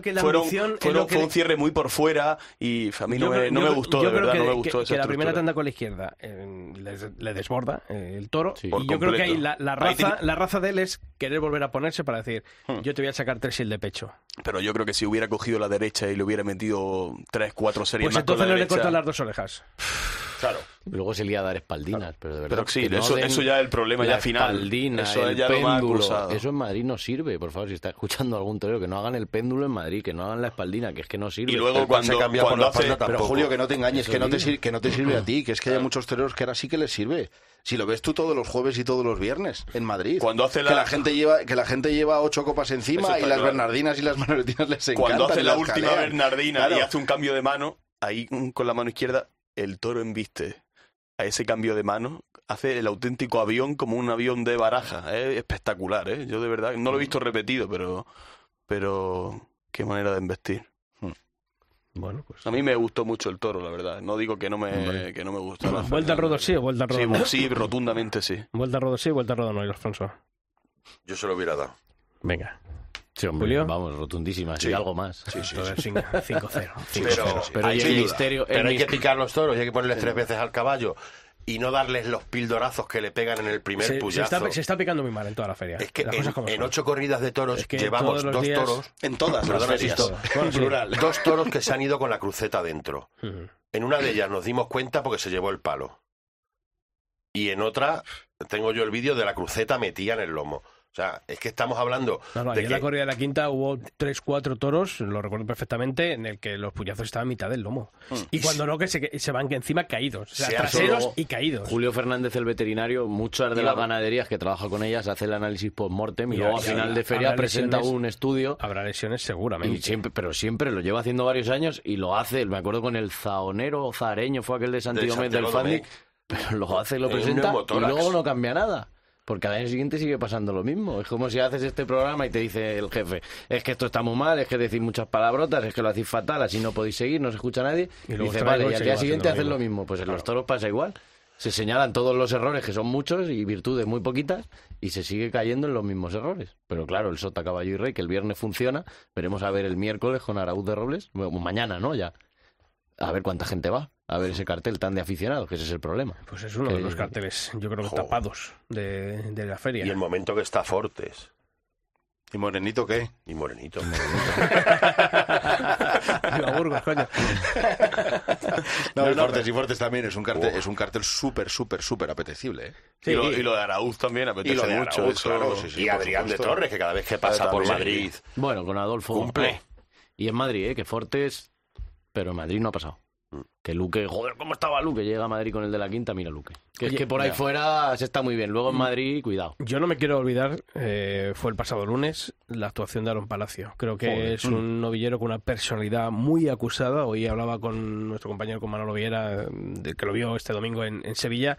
fue un cierre muy por fuera, y a mí no me gustó, de verdad, no me gustó esa que la primera tanda con la izquierda le desborda el toro, y yo creo que ahí la raza de él es querer volver a ponerse para decir, yo te voy a sacar 3 y el de pecho. Pero yo creo que si hubiera cogido la derecha y le hubiera metido 3, 4 series pues más con la derecha... Pues entonces no le cortan las 2 orejas. Claro. Luego se lía a dar espaldinas, pero de verdad. Pero sí, eso ya es el problema ya final. Eso es ya péndulo, eso en Madrid no sirve. Por favor, si está escuchando algún torero, que no hagan el péndulo en Madrid, que no hagan la espaldina, que es que no sirve. Y luego cuando hace... Pero Julio, que no te engañes, que no te sirve a ti, que es que hay muchos toreros que ahora sí que les sirve. Si lo ves tú todos los jueves y todos los viernes en Madrid, cuando hace que la gente lleva 8 copas encima y las bernardinas y las manoletinas les encantan. Cuando hace la última bernardina y hace un cambio de mano, ahí con la mano izquierda, el toro embiste a ese cambio de mano, hace el auténtico avión como un avión de baraja. Es espectacular, ¿eh? Yo de verdad no lo he visto repetido, pero qué manera de embestir. Bueno, pues a mí me gustó mucho el toro, la verdad. No digo que no me gustara. ¿Vuelta al ruedo sí o vuelta al ruedo no? Sí, rotundamente sí. ¿Vuelta al ruedo sí o vuelta al ruedo no, Alfonso? Yo se lo hubiera dado. Venga. Sí, hombre, Julio. Vamos, rotundísima, sí, algo más. Sí. 5-0. Pero hay que picar los toros y hay que ponerles 3 veces al caballo y no darles los pildorazos que le pegan en el primer puyazo. Se está picando muy mal en toda la feria. Es que en 8 corridas de toros llevamos 2 toros. En todas las ferias. Plural. 2 toros que se han ido con la cruceta dentro. En una de ellas nos dimos cuenta porque se llevó el palo. Y en otra, tengo yo el vídeo de la cruceta metida en el lomo. O sea, es que estamos hablando No, de en la corrida de la quinta hubo 3-4 toros, lo recuerdo perfectamente, en el que los puñazos estaban a mitad del lomo. Y cuando no, que se van que encima caídos. O sea, Sí, traseros luego, y caídos. Julio Fernández, el veterinario, muchas de las ganaderías que trabaja con ellas hace el análisis post-mortem y luego a final de feria habrá presenta lesiones, un estudio. Habrá lesiones seguramente. Y siempre, pero siempre lo lleva haciendo varios años y lo hace, me acuerdo con el zaonero o zareño, fue aquel de Santiago del Santiago Fandic, pero lo hace, lo En un presenta y neumotórax. luego no cambia nada. Porque al año siguiente sigue pasando lo mismo. Es como si haces este programa y te dice el jefe, es que esto está muy mal, es que decís muchas palabrotas, es que lo hacéis fatal, así no podéis seguir, no se escucha nadie. Y Y luego dice, traigo vale, y y al sigue día haciendo siguiente lo hacen mismo. lo mismo. Pues en los toros pasa igual. Se señalan todos los errores, que son muchos, y virtudes muy poquitas, y se sigue cayendo en los mismos errores. Pero claro, el Sota, Caballo y Rey, que el viernes funciona, veremos a ver el miércoles con Araúz de Robles, bueno, mañana, ¿no? Ya. A ver cuánta gente va a ver ese cartel tan de aficionados, que ese es el problema. Pues es uno de los carteles, yo creo que Jo. tapados de la feria. Y el momento que está Fortes ¿Y Morenito qué? y Morenito. Viva Burgos, coño. No, y Fortes también es un cartel súper apetecible, ¿eh? Sí, y lo de Araúz también apetece Y lo de mucho. Araúz, eso... claro, sí, sí. Y por Adrián de supuesto. Torres, que cada vez que pasa por también. Madrid Bueno, con Adolfo cumple. Y en Madrid, que Fortes, pero en Madrid no ha pasado. Que Luque, joder, ¿cómo estaba Luque? Llega a Madrid con el de la quinta, mira Luque. Que Oye, es que por ahí fuera se está muy bien. Luego en Madrid, cuidado. Yo no me quiero olvidar, fue el pasado lunes, la actuación de Aaron Palacio. Creo que Joder. es un novillero con una personalidad muy acusada. Hoy hablaba con nuestro compañero, con Manolo Viera, que lo vio este domingo en Sevilla,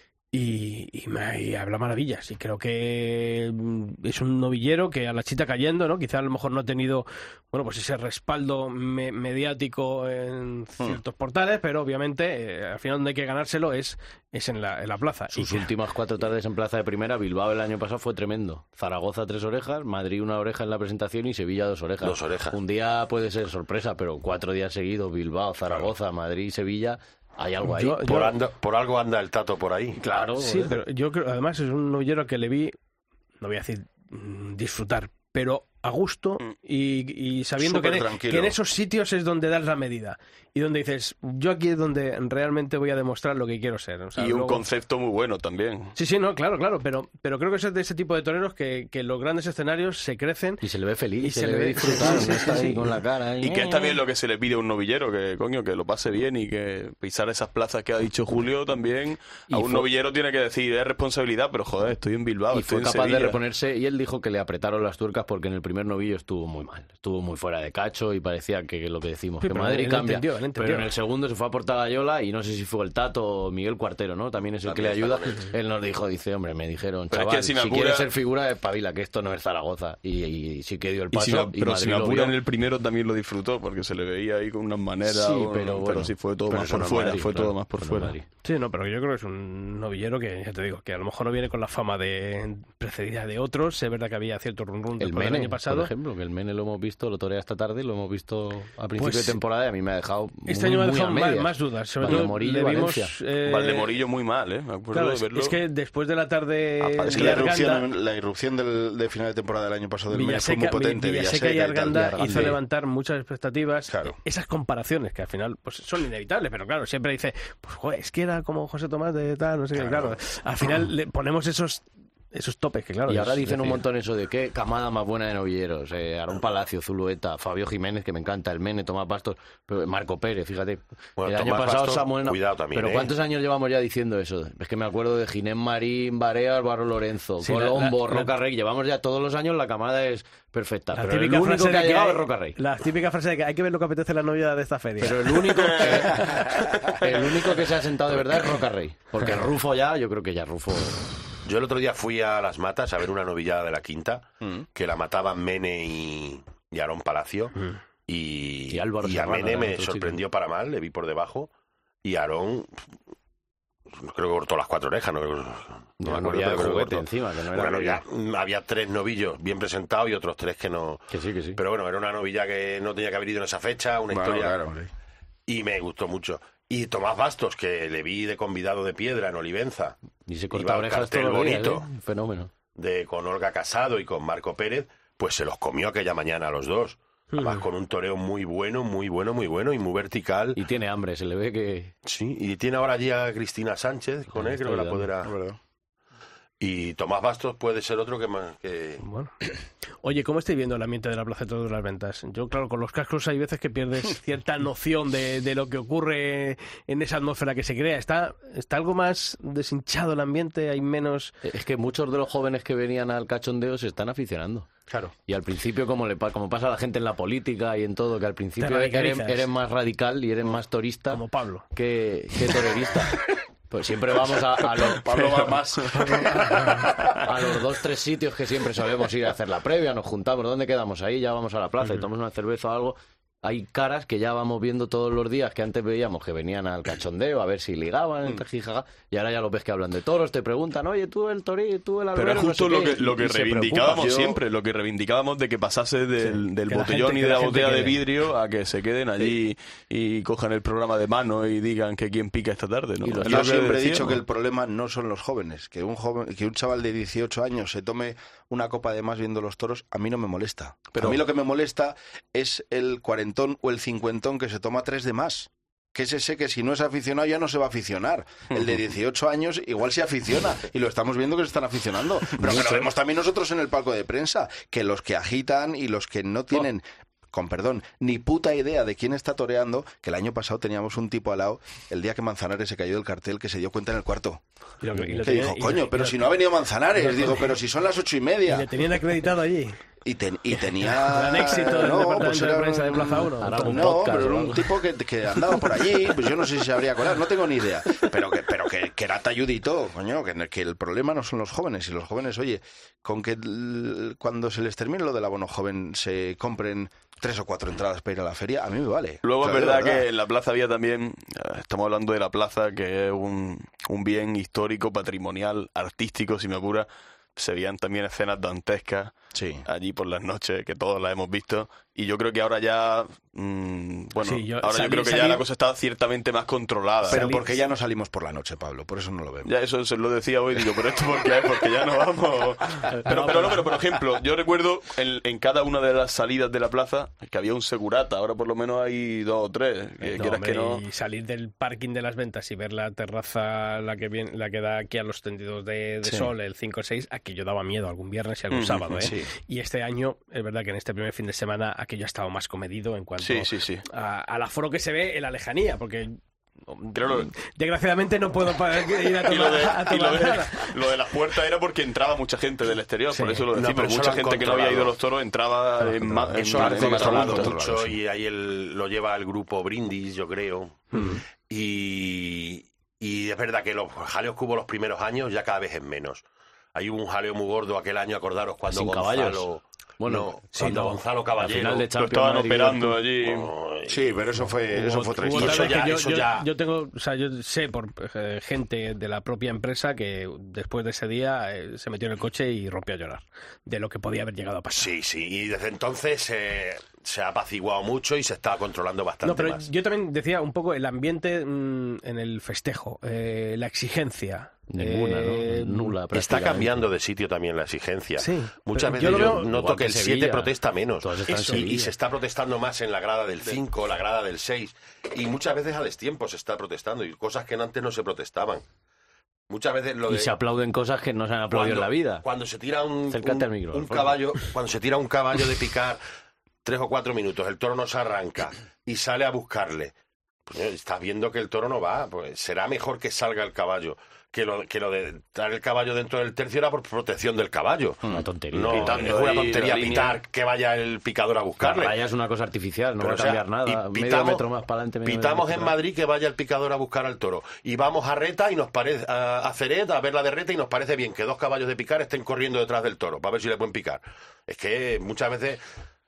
y habla maravillas. Y creo que es un novillero que a la chita cayendo, ¿no? Quizá a lo mejor no ha tenido, bueno, pues ese respaldo mediático en ciertos portales, pero obviamente al final donde hay que ganárselo es en la plaza. Sus Y- últimas 4 tardes en plaza de primera, Bilbao el año pasado fue tremendo. Zaragoza 3 orejas, Madrid 1 oreja en la presentación y Sevilla 2 orejas. 2 orejas. Un día puede ser sorpresa, pero 4 días seguidos, Bilbao, Zaragoza, Madrid y Sevilla, hay algo ahí. Yo- Por algo anda el Tato por ahí. Claro. Sí, pero yo creo, además es un novillero que le vi, no voy a decir disfrutar, pero a gusto y sabiendo que Súper tranquilo. que en esos sitios es donde das la medida y donde dices, yo aquí es donde realmente voy a demostrar lo que quiero ser. O sea, Y un luego- concepto muy bueno también. Sí, no, claro, pero creo que es de ese tipo de toreros que en los grandes escenarios se crecen. Y se le ve feliz, Y se le ve disfrutar, no está ahí con la cara. ahí. Y que es también lo que se le pide a un novillero, que coño, que lo pase bien y que pisar esas plazas que ha dicho Julio también. Y A un fue- novillero tiene que decir, es responsabilidad, pero joder, estoy en Bilbao, Y estoy fue en capaz Sevilla. de reponerse y él dijo que le apretaron las tuercas porque en el primer novillo estuvo muy mal, estuvo muy fuera de cacho y parecía que lo que decimos, Sí, que pero Madrid él cambia. entendió, él entendió. Pero en el segundo se fue a Portagayola y no sé si fue el Tato o Miguel Cuartero, ¿no? También es el que le También ayuda. está con Él nos dijo, dice, hombre, me dijeron, Pero es chaval, que si me apura- quieres ser figura, espabila, que esto no es Zaragoza. Y sí que dio el Y paso si me- y pero Madrid si me lo apura vio. en el primero también lo disfrutó, porque se le veía ahí con unas maneras, Sí, pero bueno, sí fue todo pero más eso por no es fuera, Madrid, fue claro, todo más por eso no es fuera. Madrid. Sí, no, pero yo creo que es un novillero que, ya te digo, que a lo mejor no viene con la fama de precedida de otros. Es verdad que había cierto run El del Mene, año pasado. por ejemplo, que el Mene lo hemos visto, lo torea esta tarde, lo hemos visto a principio Pues, de temporada y a mí me ha dejado Este muy, año me ha muy dejado a más, medias. más dudas. Sobre todo Valdemorillo, le vimos, Valencia. Valdemorillo muy mal, me acuerdo Claro, de verlo. es que después de la tarde Es que de la irrupción de final de temporada del año pasado del Mene fue muy Villaseca, potente. Villaseca y tal. Arganda Arganda. hizo levantar muchas expectativas. Claro. Esas comparaciones que al final pues son inevitables, pero claro, siempre dice, pues joder, es que era como José Tomás de tal, no sé qué, claro. Al final le ponemos esos topes que claro. Y ahora es dicen un decir, montón eso de qué camada más buena de novilleros. Aarón Palacio, Zulueta, Fabio Jiménez, que me encanta, el Mene, Tomás Bastos, pero Marco Pérez, fíjate. Bueno, el año Tomás pasado Bastos, Samuel... cuidado también, Pero ¿cuántos años llevamos ya diciendo eso? Es que me acuerdo de Ginés Marín, Barea, Álvaro Lorenzo, Sí, Colombo, la- Roca Rey. Llevamos ya todos los años, la camada es perfecta. la Pero el típica único frase que ha de llegado es Roca Rey. La típica frase de que hay que ver lo que apetece la novia de esta feria. Pero el único que se ha sentado de verdad es Roca Rey. Porque el Rufo ya, yo creo que ya Rufo... Yo el otro día fui a Las Matas a ver una novillada de la quinta, que la mataban Mene y Aarón Palacio. Y Álvaro a Serrano, Mene era me otro sorprendió para mal, le vi por debajo. Y Aarón, creo que cortó las 4 orejas, no creo, De me la acuerdo, novilla de pero creo que juguete cortó. encima, que no era Bueno, novilla. había 3 novillos bien presentados y otros 3 que no. Que sí, que sí. Pero bueno, era una novilla que no tenía que haber ido en esa fecha, una Bueno, historia. claro, sí. Y me gustó mucho. Y Tomás Bastos, que le vi de convidado de piedra en Olivenza, Y se Iba corta al orejas cartel todos los días, bonito. Fenómeno. con Olga Casado y con Marco Pérez, pues se los comió aquella mañana a los dos. Además, con un toreo muy bueno y muy vertical. Y tiene hambre, se le ve que... Sí, y tiene ahora allí a Cristina Sánchez con él, creo que la ayudando. podrá. Es verdad. Y Tomás Bastos puede ser otro que más... Bueno. Oye, ¿cómo estáis viendo el ambiente de la Plaza de Toros de las Ventas? Yo, claro, con los cascos hay veces que pierdes cierta noción de lo que ocurre en esa atmósfera que se crea. ¿Está algo más deshinchado el ambiente? ¿Hay menos...? Es que muchos de los jóvenes que venían al cachondeo se están aficionando. Claro. Y al principio, como pasa a la gente en la política y en todo, que al principio eres más radical y eres más torista como Pablo que torerista. Pues siempre vamos a los Pablo va más. a los 2-3 sitios que siempre solemos ir a hacer la previa, nos juntamos, ¿dónde quedamos? Ahí ya vamos a la plaza y tomamos una cerveza o algo. Hay caras que ya vamos viendo todos los días, que antes veíamos que venían al cachondeo a ver si ligaban, entre jijaja, y ahora ya lo ves que hablan de toros, te preguntan, oye, tú el torí, tú el albero, Pero es justo no sé qué, lo que y se reivindicábamos preocupa. siempre, lo que reivindicábamos de que pasase del que la botellón gente- y que de la la gente botella de quede. vidrio a que se queden allí y cojan el programa de mano y digan que quién pica esta tarde, ¿no? Y los- Es lo Yo siempre he decíamos. dicho que el problema no son los jóvenes, que un chaval de 18 años se tome una copa de más viendo los toros, a mí no me molesta. Pero a mí lo que me molesta es el cuarentón o el cincuentón que se toma 3 de más. Que es ese que si no es aficionado ya no se va a aficionar. El de 18 años igual se aficiona y lo estamos viendo que se están aficionando. Pero que lo vemos también nosotros en el palco de prensa, que los que agitan y los que no tienen... con perdón, ni puta idea de quién está toreando, que el año pasado teníamos un tipo al lado, el día que Manzanares se cayó del cartel, que se dio cuenta en el cuarto. Y lo Que tenía- dijo, y- coño, y- pero y- si no ha venido Manzanares. Digo, pero si son las 8:30. y le tenían acreditado allí. Y tenía... Gran éxito del departamento de prensa de Plaza 1. Hará un No, podcast pero era o un algo. tipo que andaba por allí, pues yo no sé si se habría colado, no tengo ni idea. Pero que era talludito, coño, que el problema no son los jóvenes. Y los jóvenes, oye, con que cuando se les termine lo del abono joven se compren 3 o 4 entradas para ir a la feria, a mí me vale. Luego es Claro, verdad de que en la plaza había también, estamos hablando de la plaza, que es un bien histórico, patrimonial, artístico, si me apura. Se veían también escenas dantescas Sí. allí por las noches, que todos las hemos visto. Y yo creo que ahora ya, Sí, yo ahora yo creo que ya la cosa está ciertamente más controlada. Pero porque ya no salimos por la noche, Pablo, por eso no lo vemos. Ya eso se lo decía hoy, digo, pero esto porque es, porque ya no vamos. Pero por ejemplo, yo recuerdo en cada una de las salidas de la plaza que había un segurata, ahora por lo menos hay 2 o 3, que No, quieras hombre, que no. y salir del parking de las ventas y ver la terraza, la que da aquí a los tendidos de Sí. sol, el 5-6, aquello daba miedo algún viernes y algún sábado, ¿eh? sí. Y este año, es verdad que en este primer fin de semana aquello ha estado más comedido en cuanto Sí. al aforo que se ve en la lejanía, porque Claro, desgraciadamente no puedo ir a y lo de, tomar, y lo de- nada. lo de las puertas era porque entraba mucha gente del exterior, Sí. por eso lo No, decimos. pero eso Mucha lo han gente que no había ido a los toros entraba en Eso en lo más han controlado controlado. mucho y ahí lo lleva el grupo Brindis, yo creo. Y es verdad que los jaleos que hubo los primeros años ya cada vez es menos. Hay un jaleo muy gordo aquel año, acordaros, cuando Sin Gonzalo... caballos. Bueno, no, sí, cuando no. Gonzalo Al Caballero... final de Lo Champions, estaban Madrid, operando allí. Sí, pero eso fue otra Hubo historia. Eso tal vez ya- que eso yo, ya- yo tengo, o sea, yo sé por gente de la propia empresa que después de ese día se metió en el coche y rompió a llorar de lo que podía haber llegado a pasar. Sí, y desde entonces se ha apaciguado mucho y se está controlando bastante No, pero más. yo también decía un poco el ambiente en el festejo, la exigencia. Ninguna, ¿no? Nula, Está prácticamente. cambiando de sitio también la exigencia. Sí, Muchas pero veces yo lo yo veo noto igual que que el 7 Sevilla. protesta menos. Todas están en Y Sevilla. se está protestando más en la grada del 5, la grada del 6. Y muchas veces a destiempo se está protestando. Y cosas que antes no se protestaban. Muchas veces lo de... Y se aplauden cosas que no se han aplaudido en la vida. Cuando se tira Acércate al micro, un Alfonso. caballo, cuando se tira un caballo de picar 3 o 4 minutos, el toro no se arranca y sale a buscarle. Pues, estás viendo que el toro no va, pues será mejor que salga el caballo. Que lo de traer el caballo dentro del tercio era por protección del caballo. Una tontería. No, Pitando es una ahí tontería la línea. pitar que vaya el picador a La buscarle. raya es una cosa artificial, no Pero, va a o sea, cambiar nada. y Medio metro más para adelante. pitamos en Madrid que vaya el picador a buscar al toro. Y vamos a Reta y nos parece a Ceret a ver la de Reta y nos parece bien que 2 caballos de picar estén corriendo detrás del toro para ver si le pueden picar. Es que muchas veces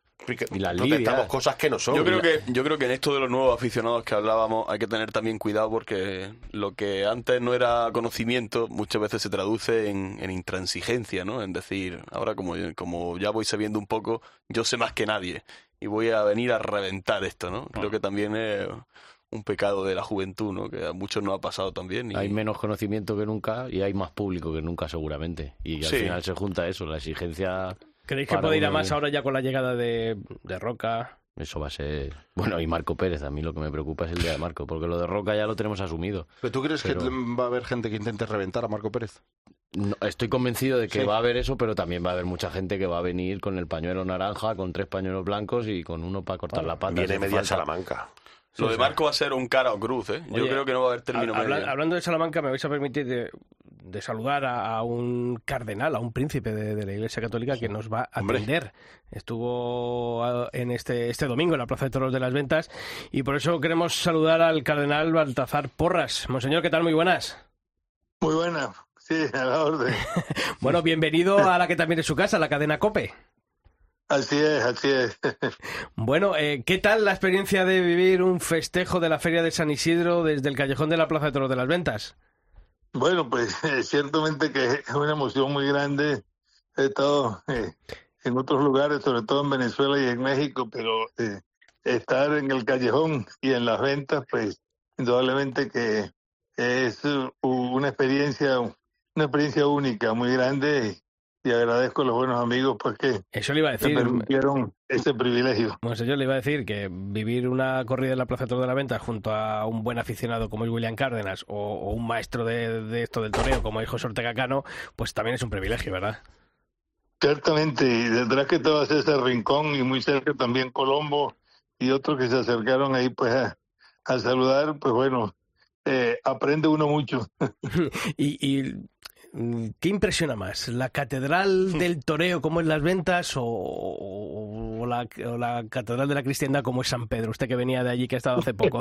Y las protestamos lidias. cosas que no son. Yo creo que en esto de los nuevos aficionados que hablábamos hay que tener también cuidado porque lo que antes no era conocimiento muchas veces se traduce en intransigencia, ¿no? En decir, ahora como ya voy sabiendo un poco, yo sé más que nadie y voy a venir a reventar esto, ¿no? Creo que también es un pecado de la juventud, ¿no? Que a muchos nos ha pasado también. Hay menos conocimiento que nunca y hay más público que nunca seguramente. Y al Sí. final se junta eso, la exigencia... ¿Creéis que para puede ir a uno más de- ahora ya con la llegada de Roca? Eso va a ser... Bueno, y Marco Pérez, a mí lo que me preocupa es el día de Marco, porque lo de Roca ya lo tenemos asumido. ¿Pero tú crees Pero- que va a haber gente que intente reventar a Marco Pérez? No, estoy convencido de que Sí. va a haber eso, pero también va a haber mucha gente que va a venir con el pañuelo naranja, con 3 pañuelos blancos y con uno para cortar la pata. Viene si media falta. Salamanca. Lo de Marco va a ser un cara o cruz, ¿eh? Yo Oye, creo que no va a haber término medio. Hablando de Salamanca, me vais a permitir de saludar a un cardenal, a un príncipe de la Iglesia Católica que nos va a Hombre. atender. Estuvo en este domingo en la Plaza de Toros de las Ventas y por eso queremos saludar al cardenal Baltazar Porras. Monseñor, ¿qué tal? Muy buenas. Muy buena, sí, a la orden. Bueno, bienvenido a la que también es su casa, la cadena COPE. Así es, así es. Bueno, ¿qué tal la experiencia de vivir un festejo de la Feria de San Isidro desde el callejón de la Plaza de Toros de las Ventas? Bueno, pues ciertamente que es una emoción muy grande. He estado en otros lugares, sobre todo en Venezuela y en México, pero estar en el callejón y en las ventas, pues indudablemente que es una experiencia única, muy grande. Y agradezco a los buenos amigos pues que Eso le iba a me decir. permitieron ese privilegio. Monseñor, le iba a decir que vivir una corrida en la Plaza de Toros de la Venta junto a un buen aficionado como es William Cárdenas o un maestro de esto del toreo como es José Ortega Cano, pues también es un privilegio, ¿verdad? Ciertamente, y detrás que todo es ese rincón y muy cerca también Colombo y otros que se acercaron ahí pues a saludar, pues bueno, aprende uno mucho. Y ¿qué impresiona más? ¿La catedral del toreo como es Las Ventas o la catedral de la cristiandad como es San Pedro? Usted que venía de allí, que ha estado hace poco.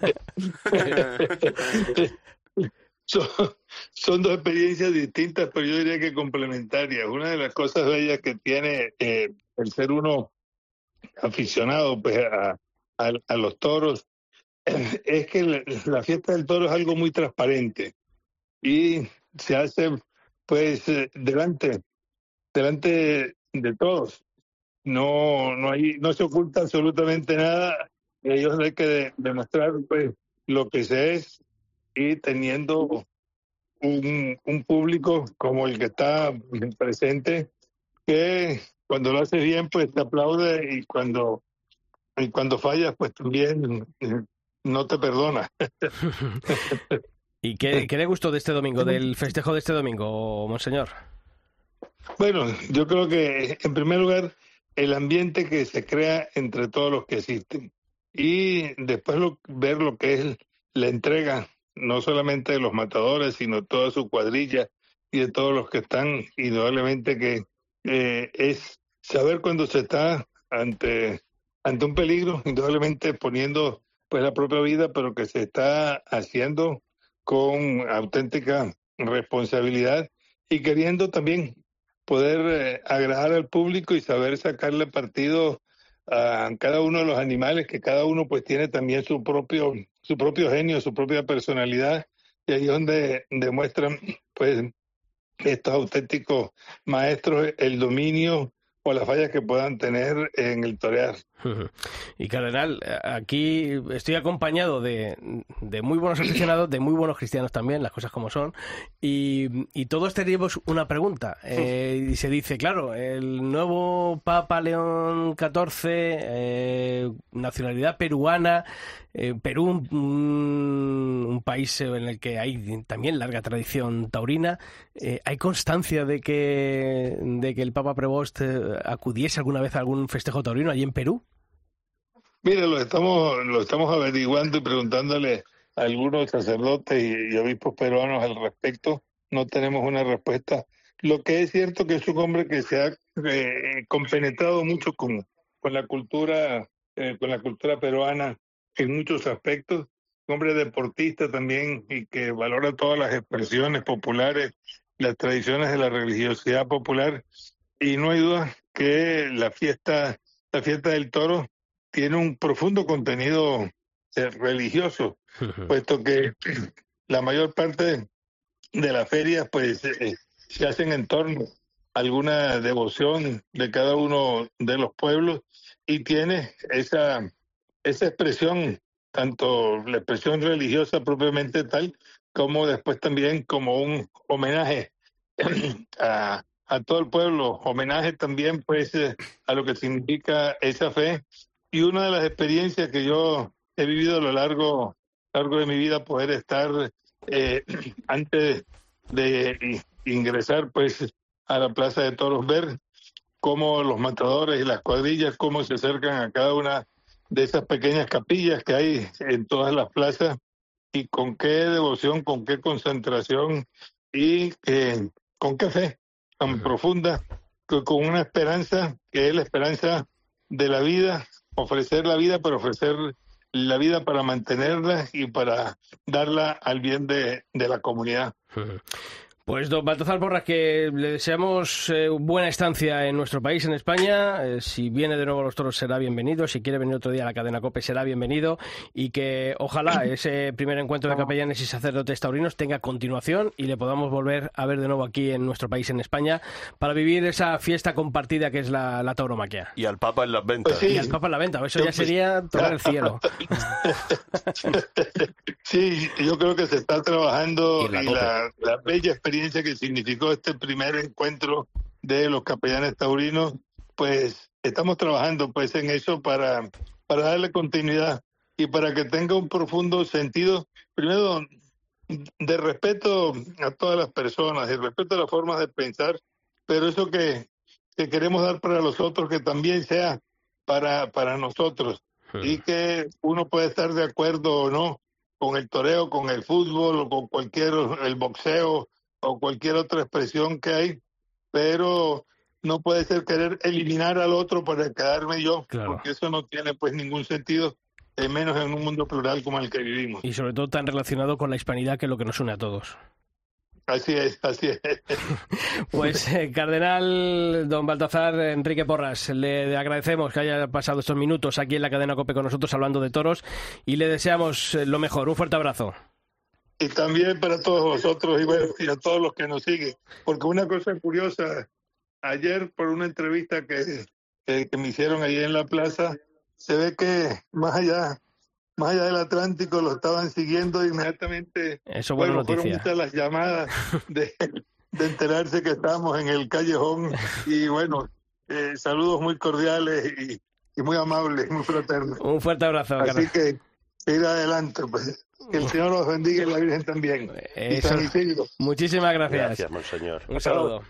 Son dos experiencias distintas, pero yo diría que complementarias. Una de las cosas bellas que tiene el ser uno aficionado pues a los toros es que la fiesta del toro es algo muy transparente y se hace pues delante de todos. No se oculta absolutamente nada. Ellos hay que demostrar pues lo que se es y teniendo un público como el que está presente, que cuando lo haces bien pues te aplaude y cuando fallas pues también no te perdona. ¿Y qué le gustó de este domingo, del festejo de este domingo, monseñor? Bueno, yo creo que en primer lugar el ambiente que se crea entre todos los que asisten y después ver lo que es la entrega, no solamente de los matadores, sino toda su cuadrilla y de todos los que están, indudablemente que es saber cuando se está ante un peligro, indudablemente poniendo pues la propia vida, pero que se está haciendo con auténtica responsabilidad y queriendo también poder agradar al público y saber sacarle partido a cada uno de los animales, que cada uno pues tiene también su propio genio, su propia personalidad, y ahí es donde demuestran pues estos auténticos maestros el dominio o las fallas que puedan tener en el torear. Y cardenal, aquí estoy acompañado de muy buenos aficionados, de muy buenos cristianos también, las cosas como son, y todos tenemos una pregunta. Y se dice, claro, el nuevo Papa León XIV, nacionalidad peruana, Perú, un país en el que hay también larga tradición taurina. ¿Hay constancia de que el Papa Prevost acudiese alguna vez a algún festejo taurino allí en Perú? Mire, lo estamos averiguando y preguntándole a algunos sacerdotes y obispos peruanos al respecto. No tenemos una respuesta. Lo que es cierto que es un hombre que se ha compenetrado mucho con la cultura peruana en muchos aspectos. Un hombre deportista también y que valora todas las expresiones populares, las tradiciones de la religiosidad popular. Y no hay duda que la fiesta del toro tiene un profundo contenido religioso, puesto que la mayor parte de las ferias pues se hacen en torno a alguna devoción de cada uno de los pueblos y tiene esa expresión, tanto la expresión religiosa propiamente tal, como después también como un homenaje a todo el pueblo, homenaje también pues a lo que significa esa fe. Y una de las experiencias que yo he vivido a lo largo de mi vida, poder estar antes de ingresar pues a la Plaza de Toros, ver cómo los matadores y las cuadrillas, cómo se acercan a cada una de esas pequeñas capillas que hay en todas las plazas, y con qué devoción, con qué concentración y con qué fe tan profunda, con una esperanza que es la esperanza de la vida, ofrecer la vida, pero ofrecer la vida para mantenerla y para darla al bien de la comunidad. Pues don Baltasar Porras, que le deseamos buena estancia en nuestro país, en España. Si viene de nuevo a los toros será bienvenido. Si quiere venir otro día a la cadena COPE será bienvenido. Y que ojalá ese primer encuentro de capellanes y sacerdotes taurinos tenga continuación y le podamos volver a ver de nuevo aquí en nuestro país, en España, para vivir esa fiesta compartida que es la tauromaquia. Y al Papa en las ventas. Pues sí. Y al Papa en la venta. Eso ya sería tocar el cielo. Sí, yo creo que se está trabajando y la bella experiencia que significó este primer encuentro de los capellanes taurinos, pues estamos trabajando pues en eso para darle continuidad y para que tenga un profundo sentido, primero de respeto a todas las personas, de respeto a las formas de pensar, pero eso que queremos dar para los otros, que también sea para nosotros, y que uno puede estar de acuerdo o no con el toreo, con el fútbol o con el boxeo o cualquier otra expresión que hay, pero no puede ser querer eliminar al otro para quedarme yo, claro, porque eso no tiene pues ningún sentido, menos en un mundo plural como el que vivimos. Y sobre todo tan relacionado con la hispanidad, que es lo que nos une a todos. Así es. Pues Cardenal don Baltasar Enrique Porras, le agradecemos que haya pasado estos minutos aquí en la cadena COPE con nosotros hablando de toros y le deseamos lo mejor. Un fuerte abrazo. Y también para todos vosotros y a todos los que nos siguen, porque una cosa curiosa, ayer por una entrevista que me hicieron ahí en la plaza, se ve que más allá del Atlántico lo estaban siguiendo inmediatamente. Eso, fueron muchas las llamadas de enterarse que estábamos en el callejón y bueno, saludos muy cordiales y muy amables, muy fraternos. Un fuerte abrazo. Así que ir adelante, pues. Que el Señor los bendiga y la Virgen también. Eso. Muchísimas gracias. Gracias, monseñor. Un saludo.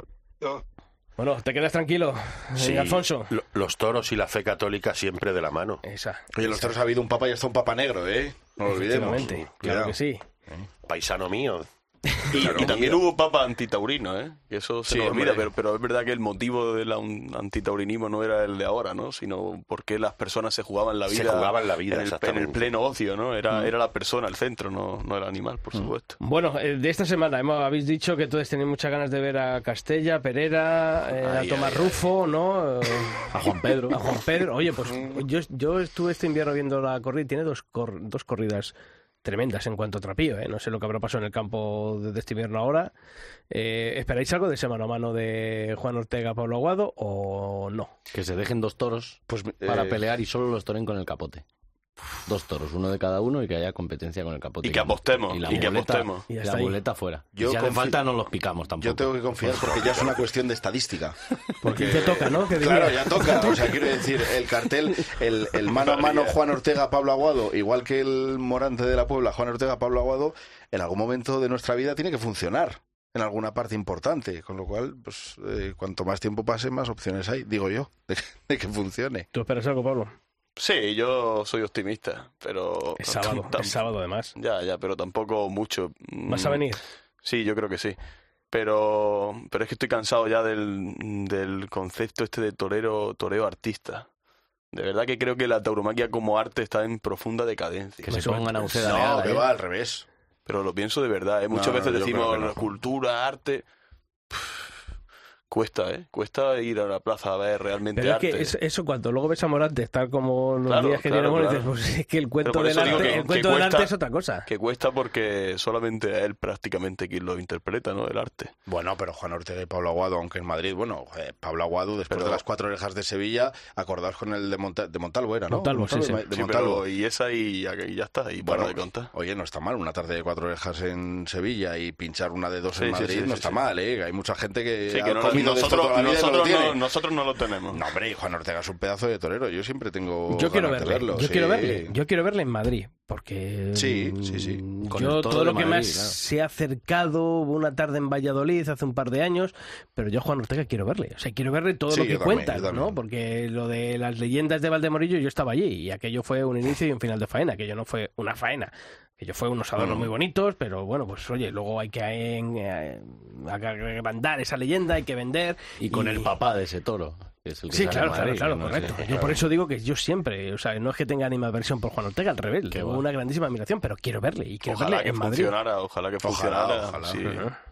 Bueno, ¿te quedas tranquilo, sí, Alfonso? Los toros y la fe católica siempre de la mano. Oye, los toros ha habido un papa y hasta un papa negro, ¿eh? No lo olvidemos. Claro que sí. Paisano mío. Y también hubo papa antitaurino, ¿eh? Que eso se nos olvida, pero es verdad que el motivo del antitaurinismo no era el de ahora, ¿no? Sino porque las personas se jugaban la vida, en el pleno ocio, ¿no? Era la persona el centro, no el animal, por supuesto. Bueno, de esta semana habéis dicho que todos tenéis muchas ganas de ver a Castella, Pereira, a Tomás Rufo, ¿no? A Juan Pedro. A Juan Pedro. Oye, pues yo estuve este invierno viendo la corrida y tiene dos corridas tremendas en cuanto a trapío, ¿eh? No sé lo que habrá pasado en el campo de este invierno ahora. ¿Esperáis algo de ese mano a mano de Juan Ortega, Pablo Aguado o no? Que se dejen dos toros para pelear y solo los toren con el capote. Dos toros, uno de cada uno, y que haya competencia con el capote. Y que apostemos. Y la muleta fuera. Si hace falta no los picamos tampoco. Yo tengo que confiar porque ya es una cuestión de estadística. Porque te toca, ¿no? Claro, ya toca. O sea, quiero decir, el cartel, el mano a mano Juan Ortega, Pablo Aguado, igual que el Morante de la Puebla, Juan Ortega, Pablo Aguado, en algún momento de nuestra vida tiene que funcionar en alguna parte importante, con lo cual, pues cuanto más tiempo pase, más opciones hay, digo yo, de que funcione. ¿Tú esperas algo, Pablo? Sí, yo soy optimista, pero... Es sábado además. Ya, pero tampoco mucho. ¿Vas a venir? Sí, yo creo que sí. Pero es que estoy cansado ya del concepto este de toreo artista. De verdad que creo que la tauromaquia como arte está en profunda decadencia. Que se pongan a Uceda. No, que va al revés. Pero lo pienso de verdad, ¿eh? Muchas veces decimos cultura, arte... Cuesta ir a la plaza a ver realmente pero arte. Pero es que eso cuando luego ves a Morante estar como los días que tiene Morante, pues es que el cuento del arte es otra cosa. Que cuesta porque solamente a él prácticamente quien lo interpreta, ¿no? El arte. Bueno, pero Juan Ortega y Pablo Aguado, aunque en Madrid, Pablo Aguado después de las 4 orejas de Sevilla, acordaos con el de Montalvo era, ¿no? Montalvo, sí. De Montalvo. Y esa y ya está, y para de contar. Oye, no está mal una tarde de 4 orejas en Sevilla y pinchar una de 2 en Madrid, no está mal, ¿eh? Hay mucha gente que... Sí, que no vivido de esto toda la vida y no lo tiene. Nosotros no lo tenemos. No, hombre, y Juan Ortega es un pedazo de torero. Yo siempre tengo Yo quiero ganas de verle, verlo. yo quiero verle en Madrid, porque Sí. Con yo el toro todo de lo que Madrid, más claro. se ha acercado, hubo una tarde en Valladolid hace un par de años, pero yo a Juan Ortega quiero verle, o sea, quiero verle todo Sí, lo que yo también, cuentan, yo también. ¿no? Porque lo de las leyendas de Valdemorillo, yo estaba allí y aquello fue un inicio y un final de faena, aquello no fue una faena. Aquello fue unos adornos muy bonitos, pero bueno, pues oye, luego hay que agrandar esa leyenda, hay que vender. Y con el papá de ese toro. Que es el que Sí, sale claro, en Madrid, claro, que no correcto. sé. Yo por eso digo que yo siempre, o sea, no es que tenga animadversión por Juan Ortega, al revés, Qué tengo bueno. una grandísima admiración, pero quiero verle y quiero Ojalá verle que en Madrid. funcionara, ojalá que funcionara. Ojalá. Sí.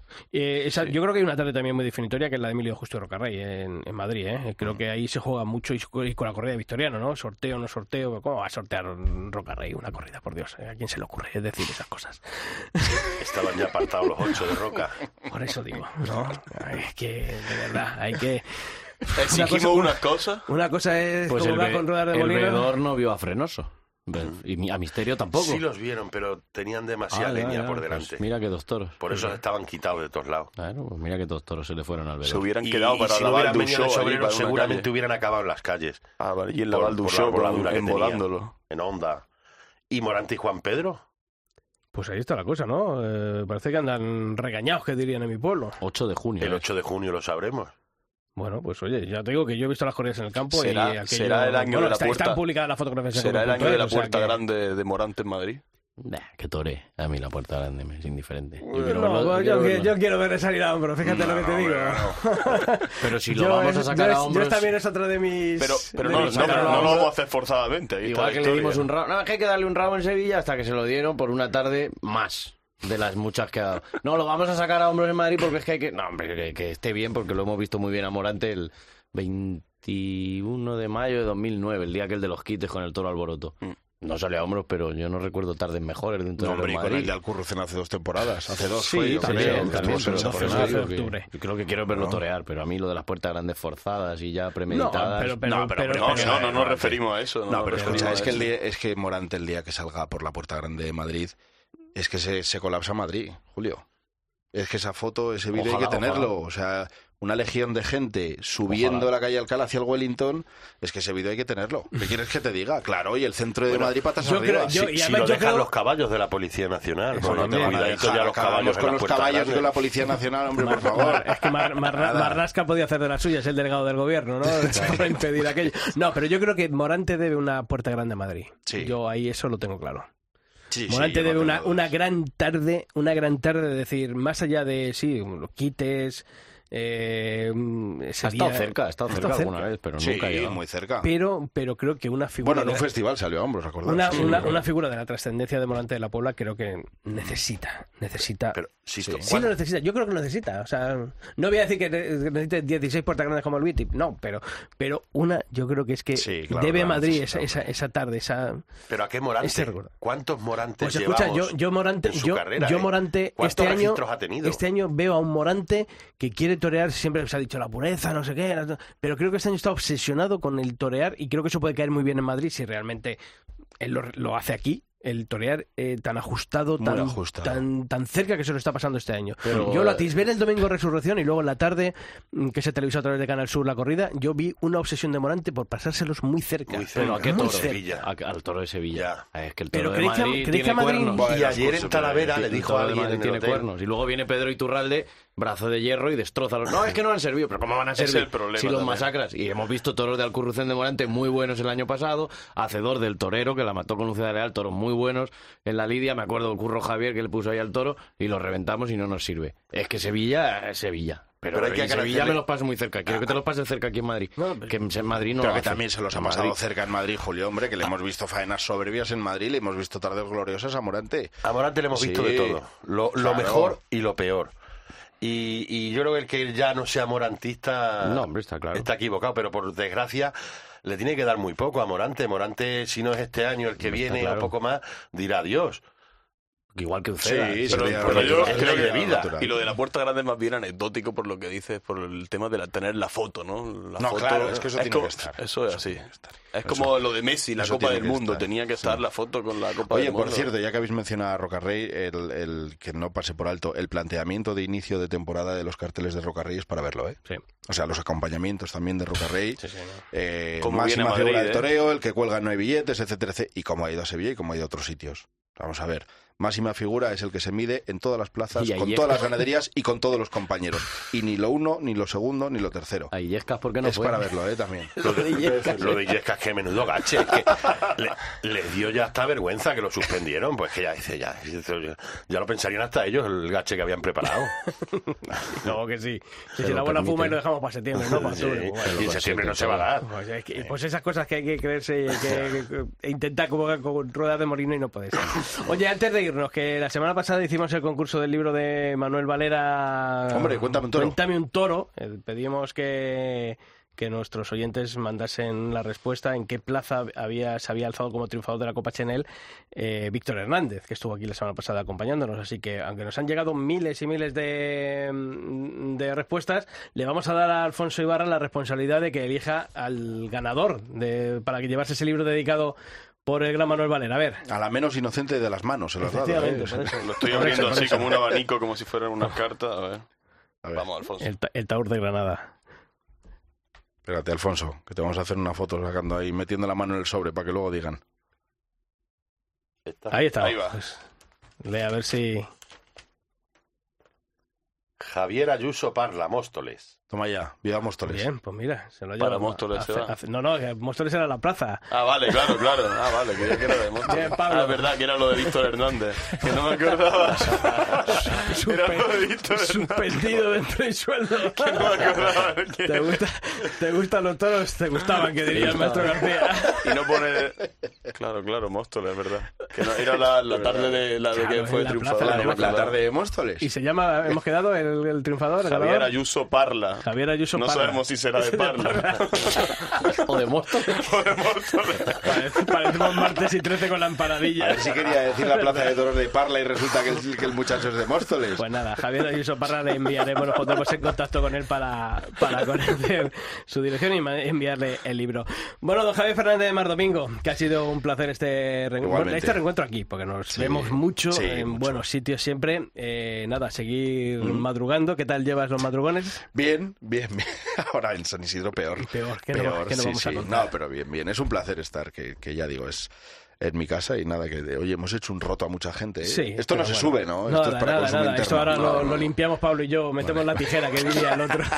Yo creo que hay una tarde también muy definitoria que es la de Emilio Justo y Rocarrey en Madrid. Creo que ahí se juega mucho y con la corrida de Victoriano, ¿no? Sorteo, no sorteo. ¿Cómo va a sortear Rocarrey una corrida? Por Dios, ¿a quién se le ocurre decir esas cosas? Estaban ya apartados los 8 de Roca. Por eso digo, ¿no? Es que, de verdad, hay que... Exigimos unas cosas. Una cosa es Pues como el, va con ruedas de el molino. veedor no vio a Frenoso. Y a Misterio tampoco. Sí los vieron, pero tenían demasiada leña por delante. Pues mira que 2 toros. Por eso estaban quitados de todos lados. Claro, pues mira que 2 toros se le fueron al Se veedor. hubieran quedado para si la no hubieran Val venido los allí obreros, para una seguramente calle. hubieran acabado en las calles. Ah, vale, y en la Val por la voladura que embolándolo. En Onda. ¿Y Morante y Juan Pedro? Pues ahí está la cosa, ¿no? Parece que andan regañados, que dirían en mi pueblo. 8 de junio. El 8 de junio lo sabremos. Bueno, pues oye, ya te digo que yo he visto las corridas en el campo Será- y aquello... será el año de la puerta- Están publicadas las fotografías en ¿Será el año Cope.es, de la o sea Puerta que- Grande de Morante en Madrid? Que toré. A mí la Puerta Grande me es indiferente. Yo No, quiero verlo- pues quiero verlo. yo quiero ver salir a hombros, fíjate lo que te digo. Pero si lo vamos a sacar a hombros... Yo también es otro de mis... Pero de no, mis- no, sacarlo no a lo hombros. vamos a hacer forzadamente. Ahí está Igual la que le historia. dimos un rabo. No, es que hay que darle un rabo en Sevilla hasta que se lo dieron por una tarde más de las muchas que ha dado. No, lo vamos a sacar a hombros en Madrid porque es que hay que... No, hombre, que esté bien porque lo hemos visto muy bien a Morante el 21 de mayo de 2009, el día que el de los quites con el toro Alboroto. No sale a hombros, pero yo no recuerdo tardes mejores de un No, torero hombre, en y con Madrid. el de Alcurrucén hace 2 temporadas. Hace 2 Sí, fue, yo también, creo. también, Estuvo pero por eso sensacional. digo de que octubre. yo creo que quiero verlo torear, pero a mí lo de las puertas grandes forzadas y ya premeditadas... No nos referimos a eso. No, pero escucha, es que, el es que Morante el día que salga por la Puerta Grande de Madrid, es que se colapsa Madrid, Julio. Es que esa foto, ese vídeo hay que Ojalá, tenerlo. ojalá. O sea, una legión de gente subiendo Ojalá. la calle Alcalá hacia el Wellington, es que ese vídeo hay que tenerlo. ¿Qué quieres que te diga? Claro, y el centro de Madrid patas yo arriba. creo- yo- Sí, y Si además lo yo dejan creo- los caballos de la Policía Nacional. Eso Bueno, no te van a cuidadito dejar. ya los Acabamos caballos en con la los Puerta caballos Grande. con la Policía Nacional, hombre, por favor. Es que Marrasca podía hacer de las suyas, el delegado del gobierno, ¿no? Para impedir aquello. No, pero yo creo que Morante debe una puerta grande a Madrid. Sí. Yo ahí eso lo tengo claro. Sí, Morante sí, yo debe no tengo una dudas. gran tarde de decir, más allá de, sí, los quites, ese Ha día- estado cerca alguna vez, pero Sí, nunca ha llegado. muy cerca. pero creo que una figura... Bueno, en un de- festival salió a hombros, ¿acordaos? una figura de la trascendencia de Morante de la Puebla creo que necesita... Pero, Sisto, Sí lo necesita, yo creo que lo necesita. O sea, no voy a decir que necesite 16 puertas grandes como el Vitip, no, pero una, yo creo que es que Sí, claro, debe a claro, Madrid necesita, esa tarde, esa... ¿Pero a qué Morante? Ese recuerdo. ¿Cuántos Morantes Pues escucha, llevamos yo Morante, en su carrera, yo Morante ¿Cuántos registros ha tenido? este año veo a un Morante que quiere torear, siempre se ha dicho la pureza, no sé qué, pero creo que este año está obsesionado con el torear y creo que eso puede caer muy bien en Madrid si realmente él lo hace aquí. El torear tan ajustado, Muy ajustado. tan cerca que se lo está pasando este año. Pero, Yo lo atisbé el domingo Resurrección y luego en la tarde, que se televisó a través de Canal Sur la corrida, yo vi una obsesión de Morante por pasárselos muy cerca. Muy cerca. Pero ¿a qué Muy toro? cerca. Sevilla. Al toro de Sevilla. Es que el toro Pero de ¿creéis que- Madrid creéis que tiene a Madrid- cuernos. Y ayer en Talavera le El dijo toro a de alguien Madrid en el tiene hotel. cuernos. Y luego viene Pedro Iturralde, brazo de hierro, y destroza los... No, es que no han servido. ¿Pero cómo van a Ese es servir el problema si los también. masacras? Y hemos visto toros de Alcurrucén de Morante muy buenos el año pasado, hacedor del torero, que la mató con Lucía Leal, toros muy buenos en la lidia. Me acuerdo del Curro Javier que le puso ahí al toro y lo reventamos y no nos sirve. Es que Sevilla es Sevilla. Pero Pero hay que en Sevilla agradecerle- me los paso muy cerca. Quiero que te los pases cerca aquí en Madrid. Que en Madrid no Pero lo que hacen. también se los ha En pasado Madrid. cerca en Madrid, Julio, hombre, que le hemos visto faenas soberbias en Madrid, le hemos visto tardes gloriosas a Morante. A Morante le hemos visto Sí, de todo. Lo claro. mejor y lo peor. Y yo creo que el que ya no sea morantista No, hombre, está claro. está equivocado, pero por desgracia le tiene que dar muy poco a Morante. Morante, si no es este año, el que Está viene claro. o poco más, dirá adiós. Igual que Uceda. Sí, Pero sería yo natural, creo que sería natural. y lo de la puerta grande es más bien anecdótico por lo que dices, por el tema de tener la foto, ¿no? La No, foto, claro, es que eso tiene que estar. Eso es así. tiene que estar. Es como lo de Messi, la eso Copa tiene del que Mundo. estar. Tenía que estar la foto con la Copa Oye, del Mundo. por cierto, ya que habéis mencionado a Rocarrey, el que no pase por alto, el planteamiento de inicio de temporada de los carteles de Rocarrey es para verlo, ¿eh? Sí. O sea, los acompañamientos también de Rocarrey, Sí, sí, Como viene máxima Madrid, figura del ¿eh? toreo, el que cuelga no hay billetes, etcétera, etcétera, y cómo ha ido a Sevilla y cómo ha ido a otros sitios. Vamos a ver. Máxima figura es el que se mide en todas las plazas, Y ahí con es- todas las ganaderías y con todos los compañeros. Y ni lo uno, ni lo segundo, ni lo tercero. A Illescas, ¿por qué no Es fue? para verlo, también. Lo de Illescas, que menudo gache. Es que les dio ya hasta vergüenza que lo suspendieron. Pues que ya dice, ya lo pensarían hasta ellos el gache que habían preparado. No, que sí. Que si lo la buena permiten. fuma y lo dejamos para septiembre, ¿no? Para Sí, octubre. Pues bueno. y en septiembre no se va a dar. Pues, es que- pues esas cosas que hay que creerse y que intentar como con ruedas de molino y no puede ser. Oye, antes de irnos, que la semana pasada hicimos el concurso del libro de Manuel Valera. Hombre, cuéntame un toro. Cuéntame un toro. Pedimos que nuestros oyentes mandasen la respuesta en qué plaza se había alzado como triunfador de la Copa Chenel Víctor Hernández, que estuvo aquí la semana pasada acompañándonos. Así que, aunque nos han llegado miles y miles de respuestas, le vamos a dar a Alfonso Ibarra la responsabilidad de que elija al ganador para que llevase ese libro dedicado por el gran Manuel Valera. A ver. A la menos inocente de las manos se los ha dado. Efectivamente, por eso. Lo estoy Por abriendo eso, por así eso. como un abanico, como si fueran unas cartas. A ver. A ver. Vamos, Alfonso. El Taur de Granada. Espérate, Alfonso, que te vamos a hacer una foto sacando ahí, metiendo la mano en el sobre para que luego digan. Ahí está. Ahí va. Pues, lee a ver si... Javier Ayuso Parla, Móstoles. Toma ya, viva Móstoles. Bien, pues mira, se lo Para lleva. Móstoles se va. No, que Móstoles era la plaza. Ah, vale, claro. Ah, vale, creía que era de Móstoles. Bien, Pablo. Ah, es verdad, que era lo de Víctor Hernández. Que no me acordaba. Era lo de Víctor Hernández. Suspendido dentro del sueldo. Que no me acordaba. ¿Te gustan los toros? Te gustaban, que diría el maestro García. Y no pone... Claro, Móstoles, es verdad. Que no, era la tarde de la de Claro, que fue en la triunfador. plaza de La tarde de Móstoles. Y se llama, hemos quedado, el triunfador, el Javier ganador. Ayuso Parla. Javier Ayuso No Parla. sabemos si será de Parla. O de Móstoles. O de Móstoles. Parecemos martes y 13 con la A empanadilla. ver si quería decir la plaza de toros de Parla y resulta que el muchacho es de Móstoles. Pues nada, Javier Ayuso Parra le enviaremos, nos pondremos en contacto con él para conocer su dirección y enviarle el libro. Bueno, don Javier Fernández de Mar Domingo, que ha sido un placer este reencuentro aquí, porque nos Sí, vemos mucho sí, en mucho. buenos sitios siempre. Nada, seguir madrugando. ¿Qué tal llevas los madrugones? Bien. Ahora en San Isidro peor. Peor, ¿qué no vamos a contar? No, pero bien. Es un placer estar, que ya digo, es en mi casa y nada, oye, hemos hecho un roto a mucha gente. ¿eh? Sí, Esto no pero se bueno. sube, ¿no? Esto es para consumo interno. Esto ahora No. lo limpiamos Pablo y yo, metemos la tijera, que diría el otro.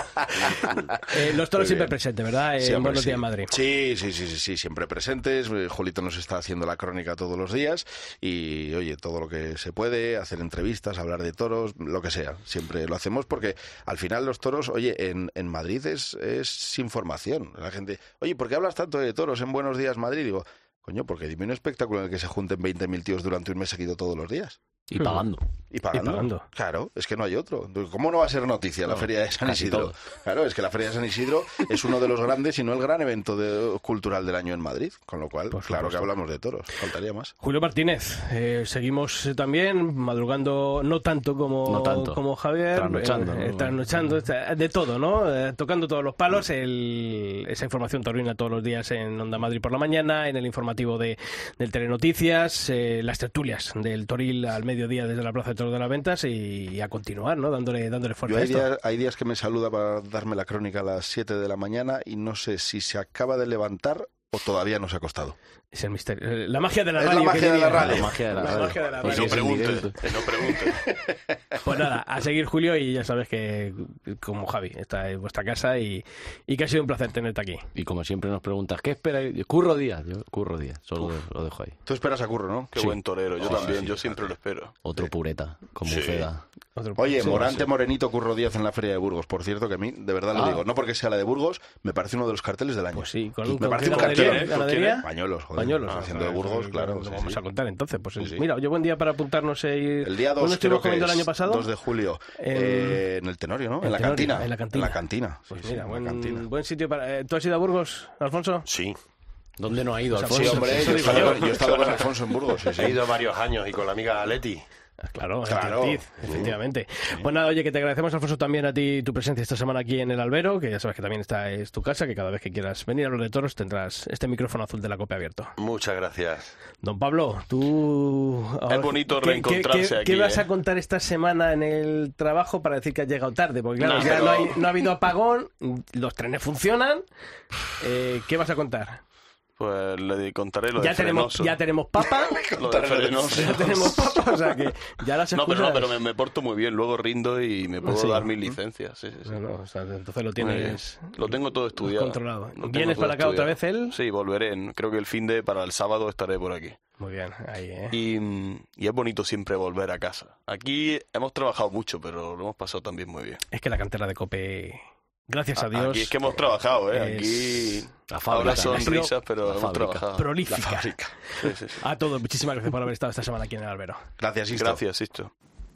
Los toros Muy siempre bien. presentes, ¿verdad? En Siempre, Buenos sí. Días Madrid. Sí, siempre presentes. Julito nos está haciendo la crónica todos los días y, oye, todo lo que se puede, hacer entrevistas, hablar de toros, lo que sea. Siempre lo hacemos porque al final los toros, oye, en Madrid es información. La gente, oye, ¿por qué hablas tanto de toros en Buenos Días Madrid? Digo, coño, porque dime un espectáculo en el que se junten 20.000 tíos durante un mes seguido todos los días. Y pagando. Y pagando. Claro, es que no hay otro. ¿Cómo no va a ser noticia la Feria de San casi Isidro? todo. Claro, es que la Feria de San Isidro es uno de los grandes, y no el gran evento cultural del año en Madrid. Con lo cual, Por claro que supuesto. hablamos de toros. Faltaría más. Julio Martínez, seguimos también madrugando, no tanto como Javier, Trasnochando, ¿no? trasnochando, de todo, ¿no? Tocando todos los palos, esa información taurina todos los días en Onda Madrid por la mañana, en el informativo del Telenoticias, las tertulias del Toril al mediodía desde la Plaza de Toros de las Ventas y a continuar, ¿no? Dándole fuerza Yo a esto. hay días que me saluda para darme la crónica a las 7 de la mañana y no sé si se acaba de levantar o todavía no se ha acostado. Es el misterio. La magia de la Es radio. la magia que de la diría. radio. La magia de la La radio. magia de la Y radio. no Es el pregunte, directo. no pregunte. Pues nada, a seguir, Julio, y ya sabes que como Javi está en vuestra casa y que ha sido un placer tenerte aquí. Y como siempre nos preguntas, ¿qué esperáis? Curro Díaz, solo lo dejo ahí. Tú esperas a Curro, ¿no? Qué buen torero, yo también, yo siempre lo espero. Otro pureta, como Sí. Uceda. Oye, Sí, Morante sí. Morenito Curro Díaz en la Feria de Burgos. Por cierto, que a mí, de verdad lo digo, no porque sea la de Burgos, me parece uno de los carteles del año. Pues sí, me con parece qué un ganadería, cartel. ¿Ganadería? Pañuelos, joder. Pañuelos. Haciendo de Burgos, claro. Lo sí, vamos sí. a contar entonces. Pues Sí. mira, oye, buen día para apuntarnos. El día 2, ¿Dónde creo estuvimos que comiendo el es año pasado? 2 de julio. En el Tenorio, ¿no? En la Tenorio, cantina. en la cantina. En la cantina. Pues Sí, mira, sí, en la cantina. buen sitio para... ¿Tú has ido a Burgos, Alfonso? Sí, ¿Dónde no ha ido, Pues Alfonso? Sí, hombre, Eso yo he digo estado, yo. yo he estado con Alfonso en Burgos. Sí, sí. he ido varios años y con la amiga Leti. Claro, efectivamente. Pues nada, oye, que te agradecemos, Alfonso, también a ti tu presencia esta semana aquí en el Albero, que ya sabes que también es tu casa, que cada vez que quieras venir a hablar de toros tendrás este micrófono azul de la COPE abierto. Muchas gracias. Don Pablo, tú... Es bonito reencontrarse aquí. ¿Qué vas a contar esta semana en el trabajo para decir que has llegado tarde? Porque claro, no ha habido apagón, los trenes funcionan. ¿Qué vas a contar? Pues le contaré lo de Frenoso. Ya tenemos papa. Lo de Frenoso. Ya tenemos papa, o sea que ya las excusas... No, pero me porto muy bien. Luego rindo y me puedo dar mis licencias. Sí. No, o sea, entonces lo tienes... Lo tengo todo estudiado. Controlado. ¿Vienes para acá otra vez él? Sí, volveré. Creo que el fin de para el sábado estaré por aquí. Muy bien, ahí, Y es bonito siempre volver a casa. Aquí hemos trabajado mucho, pero lo hemos pasado también muy bien. Es que la cantera de COPE... Gracias a Dios. Aquí es que hemos trabajado, Aquí ahora son risas, pero hemos trabajado. Prolífica. Sí. A todos, muchísimas gracias por haber estado esta semana aquí en el Albero. Gracias, Sisto. Gracias, Sisto.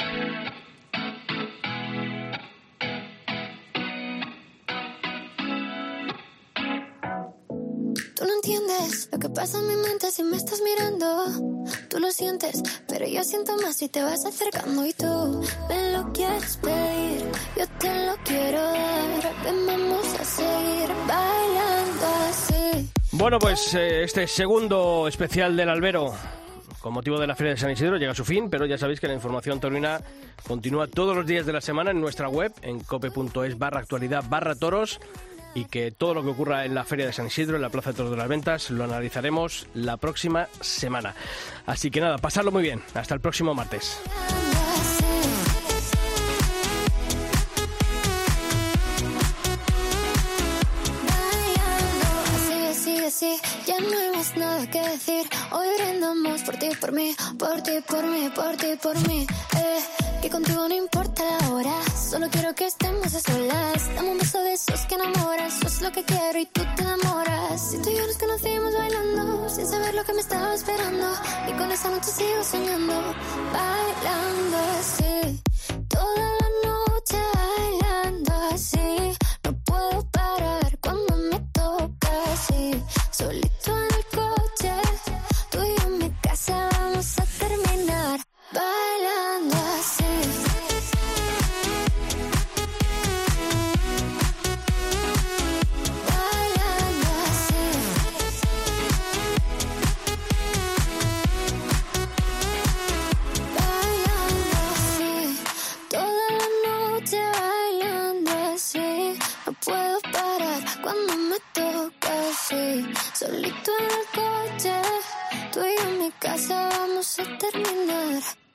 Tú no entiendes lo que pasa en mi mente si me estás mirando. Tú lo sientes, pero yo siento más si te vas acercando. Y tú me lo quieres pedir, yo te lo quiero dar. Ven, vamos a seguir bailando así. Bueno, pues este segundo especial del Albero, con motivo de la Feria de San Isidro, llega a su fin, pero ya sabéis que la información taurina continúa todos los días de la semana en nuestra web, en cope.es/actualidad/toros. Y que todo lo que ocurra en la Feria de San Isidro, en la Plaza de Toros de las Ventas, lo analizaremos la próxima semana. Así que nada, pasadlo muy bien. Hasta el próximo martes. Así, ya no hay más nada que decir. Hoy brindamos por ti, por mí, por ti, por mí, por ti, por mí. Que contigo no importa la hora, solo quiero que estemos a solas. Dame un beso de esos que enamoran, eso es lo que quiero y tú te enamoras. Si tú y yo nos conocimos bailando, sin saber lo que me estaba esperando, y con esa noche sigo soñando, bailando así, toda la noche bailando así. No puedo parar cuando me toca así, solito en el coche, tú y yo en mi casa vamos a terminar bailando así. Bailando así. Bailando así. Toda la noche bailando así. No puedo parar cuando me toca así. Solito en el coche, tú y yo en mi casa vamos a terminar